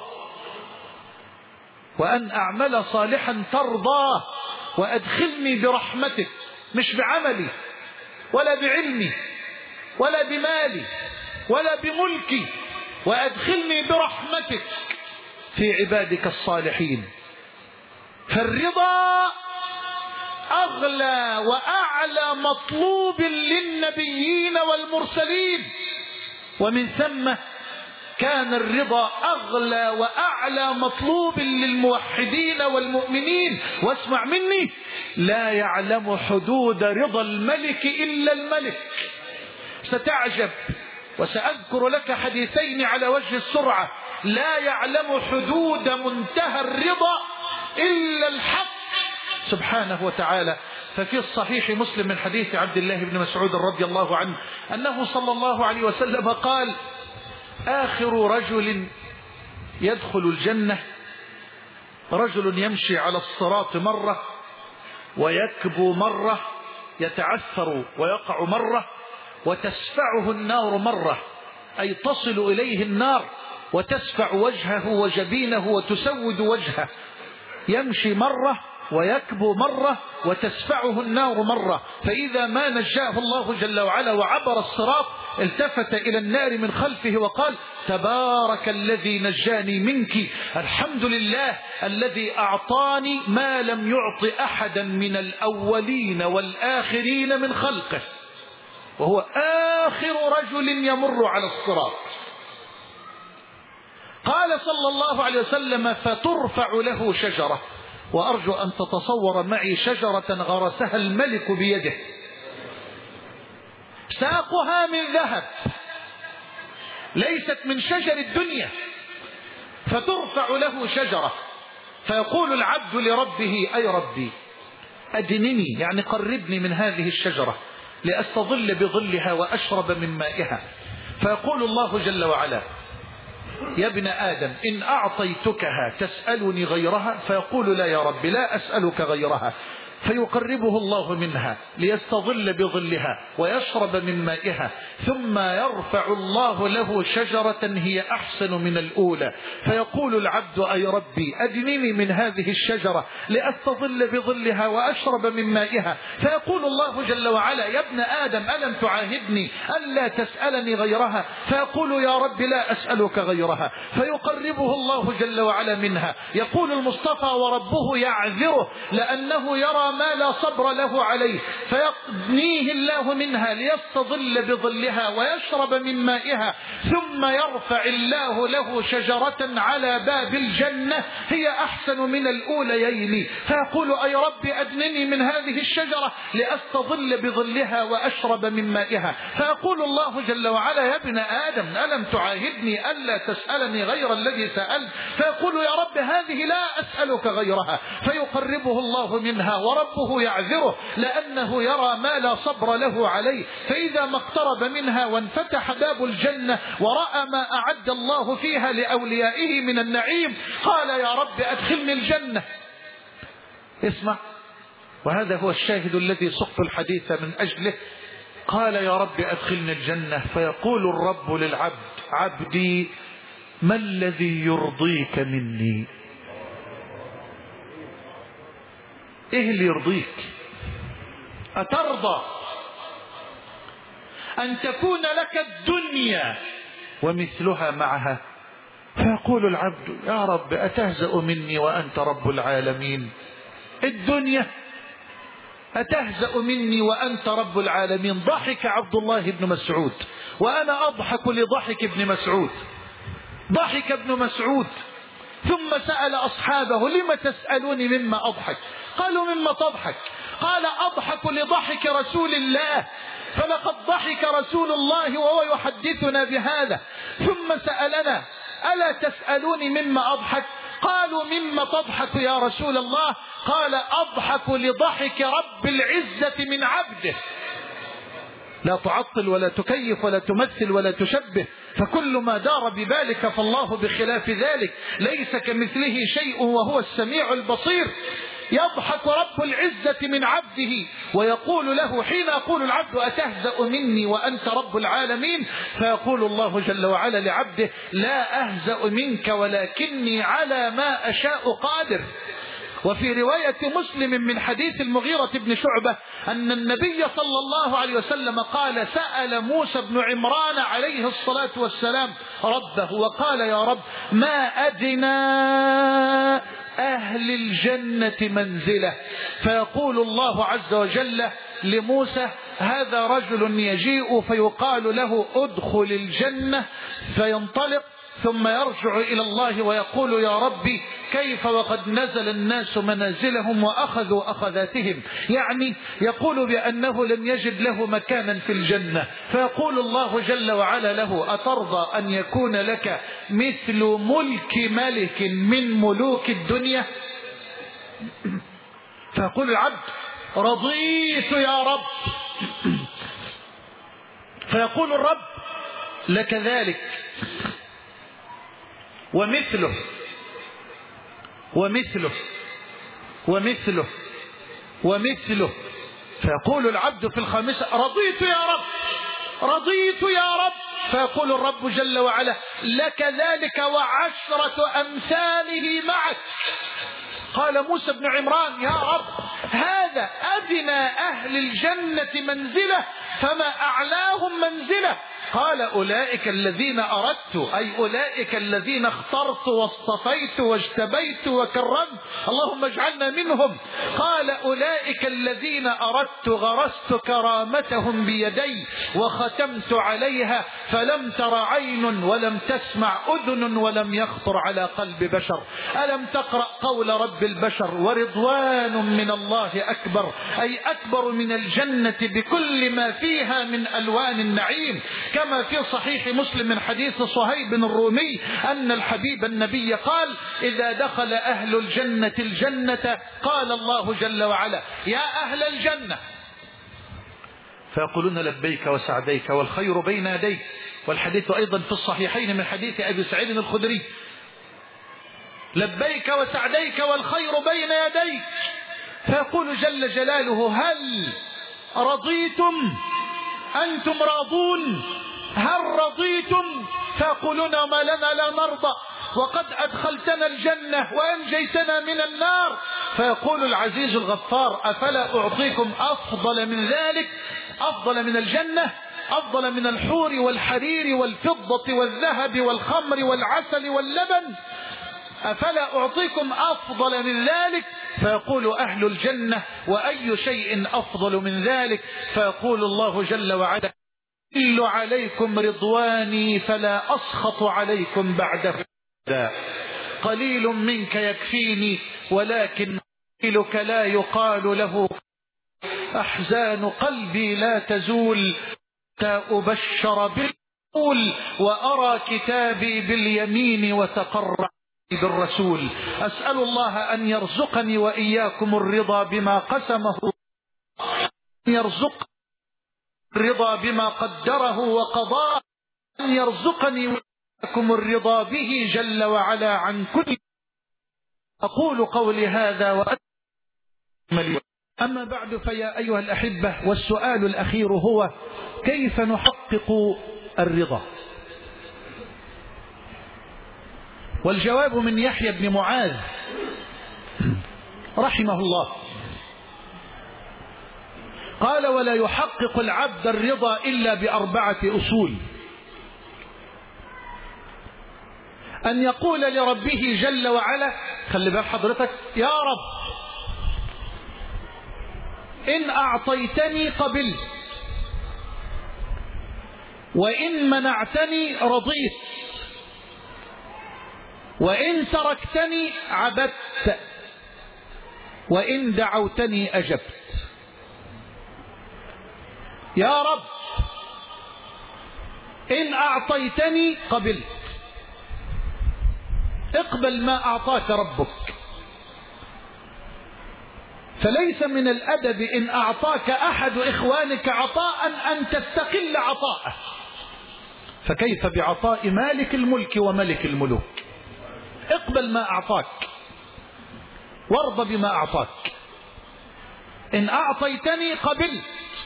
وأن أعمل صالحا ترضاه، وأدخلني برحمتك، مش بعملي ولا بعلمي ولا بمالي ولا بملكي، وأدخلني برحمتك في عبادك الصالحين. فالرضا أغلى وأعلى مطلوب للنبيين والمرسلين، ومن ثم كان الرضا أغلى وأعلى مطلوب للموحدين والمؤمنين. واسمع مني: لا يعلم حدود رضا الملك إلا الملك. ستعجب، وسأذكر لك حديثين على وجه السرعة. لا يعلم حدود منتهى الرضا إلا الحق سبحانه وتعالى. ففي الصحيح مسلم من حديث عبد الله بن مسعود رضي الله عنه أنه صلى الله عليه وسلم قال: آخر رجل يدخل الجنة رجل يمشي على الصراط مرة ويكبو مرة، يتعثر ويقع مرة، وتسفعه النار مرة، أي تصل إليه النار وتسفع وجهه وجبينه وتسود وجهه. يمشي مرة ويكبو مرة وتسفعه النار مرة، فإذا ما نجاه الله جل وعلا وعبر الصراط التفت إلى النار من خلفه وقال: تبارك الذي نجاني منك، الحمد لله الذي أعطاني ما لم يعط أحدا من الأولين والآخرين من خلقه، وهو آخر رجل يمر على الصراط. قال صلى الله عليه وسلم: فترفع له شجرة، وأرجو أن تتصور معي شجرة غرسها الملك بيده، ساقها من ذهب، ليست من شجر الدنيا. فترفع له شجرة، فيقول العبد لربه: أي ربي أدنني، يعني قربني من هذه الشجرة لأستظل بظلها وأشرب من مائها. فيقول الله جل وعلا: يا ابن آدم إن أعطيتكها تسألني غيرها؟ فيقول: لا يا رب، لا أسألك غيرها. فيقربه الله منها ليستظل بظلها ويشرب من مائها، ثم يرفع الله له شجرة هي أحسن من الأولى. فيقول العبد: أي ربي أدنني من هذه الشجرة لأستظل بظلها وأشرب من مائها. فيقول الله جل وعلا: يا ابن آدم ألم تعاهدني ألا تسألني غيرها؟ فيقول: يا رب لا أسألك غيرها. فيقربه الله جل وعلا منها. يقول المصطفى وربه يعذره لأنه يرى ما لا صبر له عليه، فيقنيه الله منها ليستظل بظلها ويشرب من مائها، ثم يرفع الله له شجرة على باب الجنة هي أحسن من الأوليين. فيقول: أي رب أدنني من هذه الشجرة لأستظل بظلها وأشرب من مائها. فيقول الله جل وعلا: يا ابن آدم ألم تعاهدني ألا تسألني غير الذي سألت؟ فيقول: يا رب هذه لا أسألك غيرها. فيقربه الله منها وربه يعذره لأنه يرى ما لا صبر له عليه. فإذا ما اقترب منها وانفتح باب الجنة ورأى ما أعد الله فيها لأوليائه من النعيم قال: يا رب أدخلني الجنة. اسمع، وهذا هو الشاهد الذي سقت الحديث من أجله. قال: يا رب أدخلني الجنة. فيقول الرب للعبد: عبدي ما الذي يرضيك مني؟ ايه اللي يرضيك؟ أترضى أن تكون لك الدنيا ومثلها معها؟ فيقول العبد يا رب أتهزأ مني وأنت رب العالمين؟ الدنيا أتهزأ مني وأنت رب العالمين؟ ضحك عبد الله بن مسعود وأنا أضحك لضحك ابن مسعود. ضحك ابن مسعود ثم سأل أصحابه لم تسألوني مما أضحك؟ قالوا مما تضحك؟ قال أضحك لضحك رسول الله، فلقد ضحك رسول الله وهو يحدثنا بهذا. ثم سألنا ألا تسألوني مما أضحك؟ قالوا مما تضحك يا رسول الله؟ قال أضحك لضحك رب العزة من عبده. لا تعطل ولا تكيف ولا تمثل ولا تشبه، فكل ما دار ببالك فالله بخلاف ذلك، ليس كمثله شيء وهو السميع البصير. يضحك رب العزة من عبده ويقول له حين يقول العبد أتهزأ مني وأنت رب العالمين؟ فيقول الله جل وعلا لعبده لا أهزأ منك ولكني على ما أشاء قادر. وفي رواية مسلم من حديث المغيرة بن شعبة أن النبي صلى الله عليه وسلم قال سأل موسى بن عمران عليه الصلاة والسلام ربه وقال يا رب ما أدنى أهل الجنة منزلة؟ فيقول الله عز وجل لموسى هذا رجل يجيء فيقال له ادخل الجنة فينطلق ثم يرجع إلى الله ويقول يا ربي كيف وقد نزل الناس منازلهم وأخذوا أخذاتهم، يعني يقول بأنه لم يجد له مكانا في الجنة. فيقول الله جل وعلا له أترضى أن يكون لك مثل ملك ملك من ملوك الدنيا؟ فيقول العبد رضيت يا رب. فيقول الرب لك ذلك ومثله ومثله ومثله ومثله. فيقول العبد في الخامسة رضيت يا رب رضيت يا رب. فيقول الرب جل وعلا لك ذلك وعشرة أمثاله معك. قال موسى بن عمران يا رب هذا أدنى أهل الجنة منزلة فما أعلاهم منزلة. قال أولئك الذين أردت، أي أولئك الذين اخترت واصطفيت واجتبيت وكرمت، اللهم اجعلنا منهم. قال أولئك الذين أردت غرست كرامتهم بيدي وختمت عليها فلم تر عين ولم تسمع أذن ولم يخطر على قلب بشر. ألم تقرأ قول رب البشر ورضوان من الله أكبر، أي أكبر من الجنة بكل ما فيها من ألوان النعيم. كما في صحيح مسلم من حديث صهيب الرومي أن الحبيب النبي قال إذا دخل أهل الجنة الجنة قال الله جل وعلا يا أهل الجنة، فيقولون لبيك وسعديك والخير بين يديك. والحديث أيضا في الصحيحين من حديث أبي سعيد الخدري لبيك وسعديك والخير بين يديك. فيقول جل جلاله هل رضيتم؟ أنتم راضون؟ هل رضيتم؟ فيقولون ما لنا لا نرضى وقد أدخلتنا الجنة وأنجيتنا من النار. فيقول العزيز الغفار أفلا أعطيكم أفضل من ذلك؟ أفضل من الجنة، أفضل من الحور والحرير والفضة والذهب والخمر والعسل واللبن، أفلا أعطيكم أفضل من ذلك؟ فيقول أهل الجنة وأي شيء أفضل من ذلك؟ فيقول الله جل وعلا إل عليكم رضواني فلا أسخط عليكم بعده، قليل منك يكفيني ولكن قليلك لا يقال له، أحزان قلبي لا تزول أبشر بالقول وأرى كتابي باليمين وتقرع بالرسول. أسأل الله أن يرزقني وإياكم الرضا بما قسمه، أن يرزق الرضا بما قدره وقضاه، أن يرزقني وإياكم الرضا به جل وعلا عن كل. أقول قولي هذا وأتمنى. أما بعد فيا أيها الأحبة، والسؤال الأخير هو كيف نحقق الرضا؟ والجواب من يحيى بن معاذ رحمه الله قال ولا يحقق العبد الرضا إلا بأربعة أصول: أن يقول لربه جل وعلا، خلي بال حضرتك، يا رب إن أعطيتني قبلت، وإن منعتني رضيت، وإن تركتني عبدت، وإن دعوتني أجبت. يا رب إن أعطيتني قبلت، اقبل ما أعطاك ربك، فليس من الأدب إن أعطاك أحد إخوانك عطاء أن تستقل عطاءه، فكيف بعطاء مالك الملك وملك الملوك؟ اقبل ما أعطاك وارض بما أعطاك. إن أعطيتني قبلت،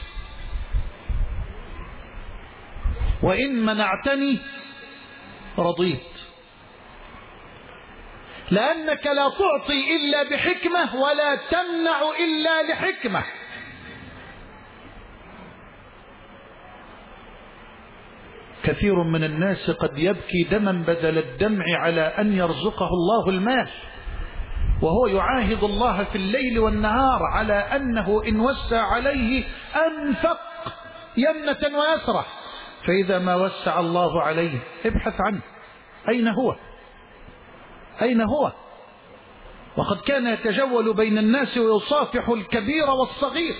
وإن منعتني رضيت، لأنك لا تعطي إلا بحكمة ولا تمنع إلا لحكمة. كثير من الناس قد يبكي دما بدل الدمع على أن يرزقه الله المال، وهو يعاهد الله في الليل والنهار على أنه إن وسع عليه أنفق يمنة ويسرة، فإذا ما وسع الله عليه ابحث عنه، أين هو؟ أين هو؟ وقد كان يتجول بين الناس ويصافح الكبير والصغير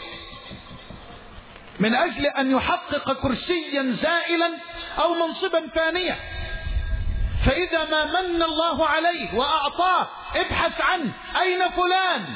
من أجل أن يحقق كرسيا زائلا أو منصبا فانيا، فإذا ما من الله عليه وأعطاه ابحث عنه، أين فلان؟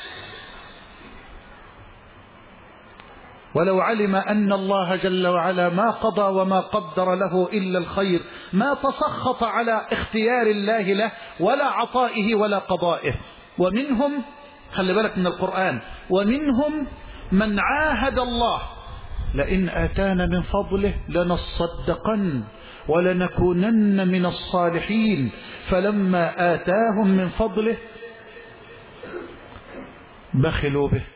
ولو علم أن الله جل وعلا ما قضى وما قدر له إلا الخير ما تسخط على اختيار الله له ولا عطائه ولا قضائه. ومنهم، خلي بالك من القرآن، ومنهم من عاهد الله لئن آتانا من فضله لنصدقن ولنكونن من الصالحين، فلما آتاهم من فضله بخلوا به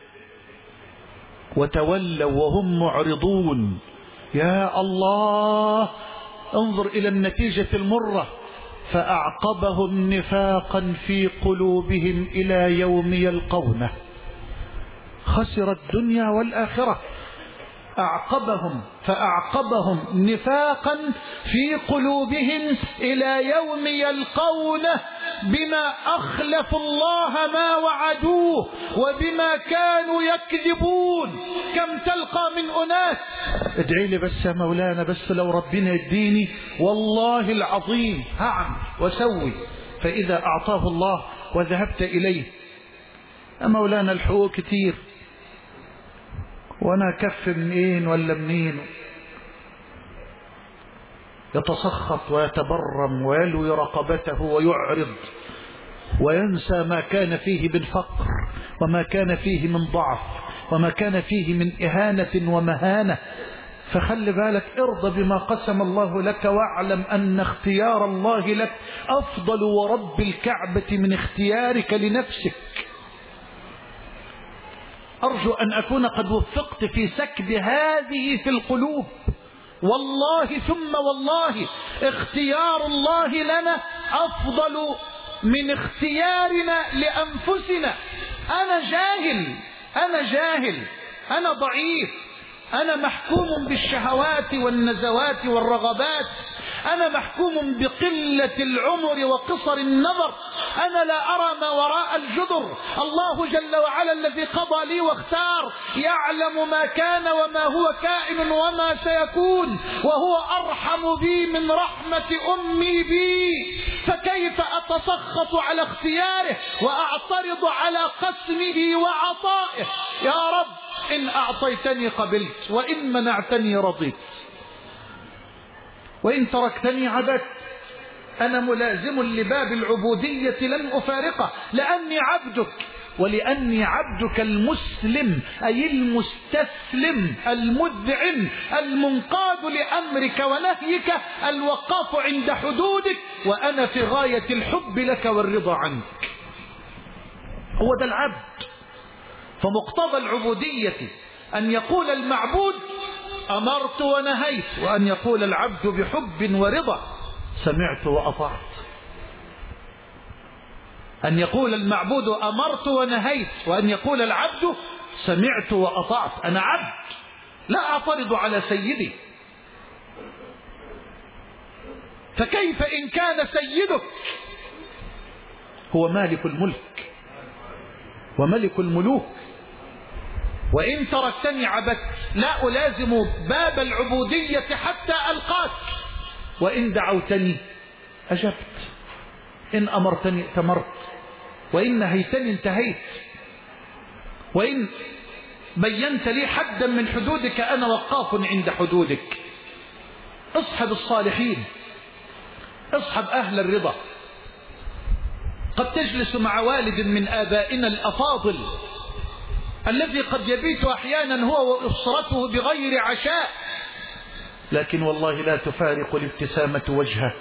وتولوا وهم معرضون. يا الله، انظر إلى النتيجة المرة: فأعقبهم نفاقا في قلوبهم إلى يوم يلقونه، خسر الدنيا والآخرة. فأعقبهم نفاقا في قلوبهم إلى يوم يلقونه بما أخلفوا الله ما وعدوه وبما كانوا يكذبون. كم تلقى من أناس: ادعي لي بس يا مولانا، بس لو ربنا يديني والله العظيم هعمل وسوي، فإذا أعطاه الله وذهبت إليه: يا مولانا الحقوق كتير وانا كف منين ولا منين، يتسخط ويتبرم ويلوي رقبته ويعرض وينسى ما كان فيه من فقر وما كان فيه من ضعف وما كان فيه من إهانة ومهانة. فخلي بالك، ارضى بما قسم الله لك، واعلم أن اختيار الله لك أفضل ورب الكعبة من اختيارك لنفسك. أرجو أن أكون قد وفقت في سكب هذه في القلوب. والله ثم والله اختيار الله لنا أفضل من اختيارنا لأنفسنا. أنا جاهل، أنا ضعيف، أنا محكوم بالشهوات والنزوات والرغبات، أنا محكوم بقلة العمر وقصر النظر، أنا لا أرى ما وراء الجدر. الله جل وعلا الذي قضى لي واختار يعلم ما كان وما هو كائن وما سيكون، وهو أرحم بي من رحمة أمي بي، فكيف أتسخط على اختياره وأعترض على قسمه وعطائه؟ يا رب إن أعطيتني قبلت، وإن منعتني رضيت، وإن تركتني عبدت. أنا ملازم لباب العبودية لن أفارقه، لأني عبدك، ولأني عبدك المسلم أي المستسلم المذعن المنقاد لأمرك ونهيك الوقاف عند حدودك، وأنا في غاية الحب لك والرضا عنك. هو ده العبد. فمقتضى العبودية أن يقول المعبود أمرت ونهيت، وأن يقول العبد بحب ورضا سمعت وأطعت. أن يقول المعبود أمرت ونهيت، وأن يقول العبد سمعت وأطعت. أنا عبد لا أعترض على سيدي، فكيف إن كان سيدك هو مالك الملك وملك الملوك؟ وإن تركتني عبدت، لا ألازم باب العبودية حتى ألقاك، وإن دعوتني أجبت، إن أمرتني ائتمرت، وإن نهيتني انتهيت، وإن بينت لي حدا من حدودك أنا وقاف عند حدودك. اصحب الصالحين، اصحب أهل الرضا. قد تجلس مع والد من آبائنا الأفاضل الذي قد يبيت أحيانا هو وأسرته بغير عشاء، لكن والله لا تفارق الابتسامة وجهه،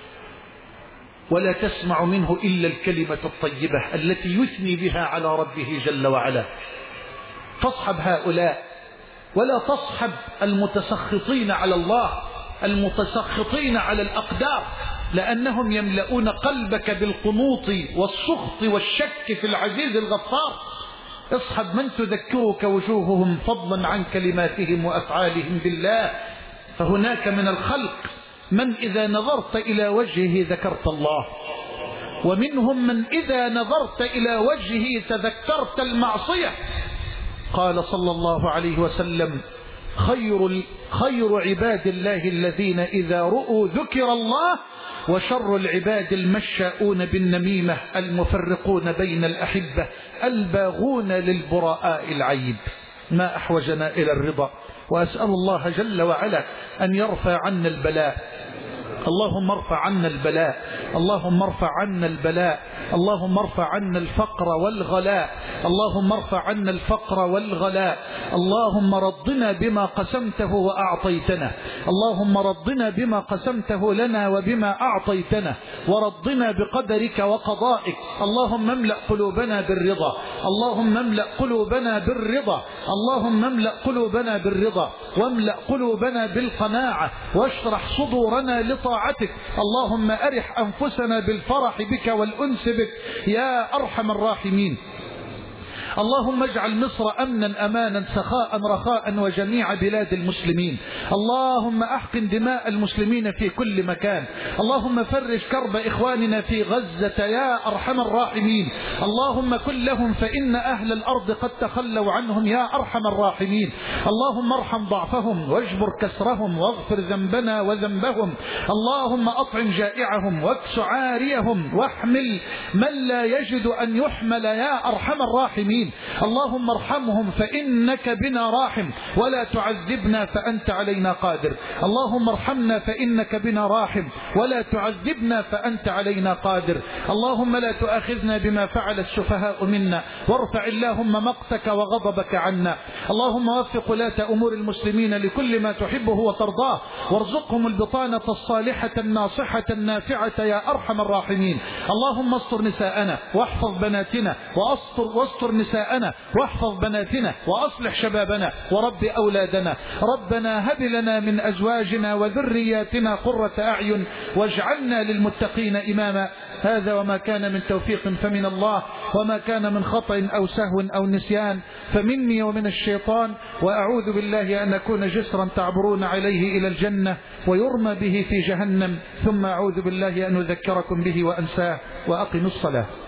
ولا تسمع منه إلا الكلمة الطيبة التي يثني بها على ربه جل وعلا. فاصحب هؤلاء، ولا تصحب المتسخطين على الله، المتسخطين على الأقدار، لأنهم يملؤون قلبك بالقنوط والسخط والشك في العزيز الغفار. اصحب من تذكرك وجوههم فضلا عن كلماتهم وأفعالهم بالله، فهناك من الخلق من إذا نظرت إلى وجهه ذكرت الله، ومنهم من إذا نظرت إلى وجهه تذكرت المعصية. قال صلى الله عليه وسلم: خير عباد الله الذين إذا رؤوا ذكر الله، وشر العباد المشاؤون بالنميمة المفرقون بين الأحبة الباغون للبراء العيب. ما أحوجنا إلى الرضا، وأسأل الله جل وعلا أن يرفع عنا البلاء. اللهم ارفع عنا البلاء، اللهم ارفع عنا البلاء، اللهم ارفع عنا الفقر والغلاء، اللهم ارفع عنا الفقر والغلاء. اللهم رضنا بما قسمته وأعطيتنا، اللهم رضنا بما قسمته لنا وبما أعطيتنا، ورضنا بقدرك وقضائك. اللهم املأ قلوبنا بالرضا، اللهم املأ قلوبنا بالرضا، اللهم املأ قلوبنا بالرضا، واملأ قلوبنا بالقناعة، واشرح صدورنا لطاعتك. اللهم أرح أنفسنا بالفرح بك والأنس بك يا أرحم الراحمين. اللهم اجعل مصر أمنا أمانا سخاء رخاء وجميع بلاد المسلمين. اللهم أحقن دماء المسلمين في كل مكان. اللهم فرج كرب إخواننا في غزة يا أرحم الراحمين. اللهم كن لهم فإن أهل الأرض قد تخلوا عنهم يا أرحم الراحمين. اللهم ارحم ضعفهم واجبر كسرهم واغفر ذنبنا وذنبهم. اللهم أطعم جائعهم واكس عاريهم واحمل من لا يجد أن يحمل يا أرحم الراحمين. اللهم ارحمهم فإنك بنا راحم، ولا تعذبنا فأنت علينا قادر. اللهم ارحمنا فإنك بنا راحم، ولا تعذبنا فأنت علينا قادر. اللهم لا تؤاخذنا بما فعل السفهاء منا، وارفع اللهم مقتك وغضبك عنا. اللهم وفق ولاة أمور المسلمين لكل ما تحبه وترضاه، وارزقهم البطانة الصالحة الناصحة النافعة يا أرحم الراحمين. اللهم استر نساءنا واحفظ بناتنا، واستر نساءنا واحفظ بناتنا، وأصلح شبابنا ورب أولادنا. ربنا هب لنا من أزواجنا وذرياتنا قرة أعين واجعلنا للمتقين إماما. هذا وما كان من توفيق فمن الله، وما كان من خطأ أو سهو أو نسيان فمني ومن الشيطان، وأعوذ بالله أن أكون جسرا تعبرون عليه إلى الجنة ويرمى به في جهنم، ثم أعوذ بالله أن أذكركم به وأنساه. وأقم الصلاة.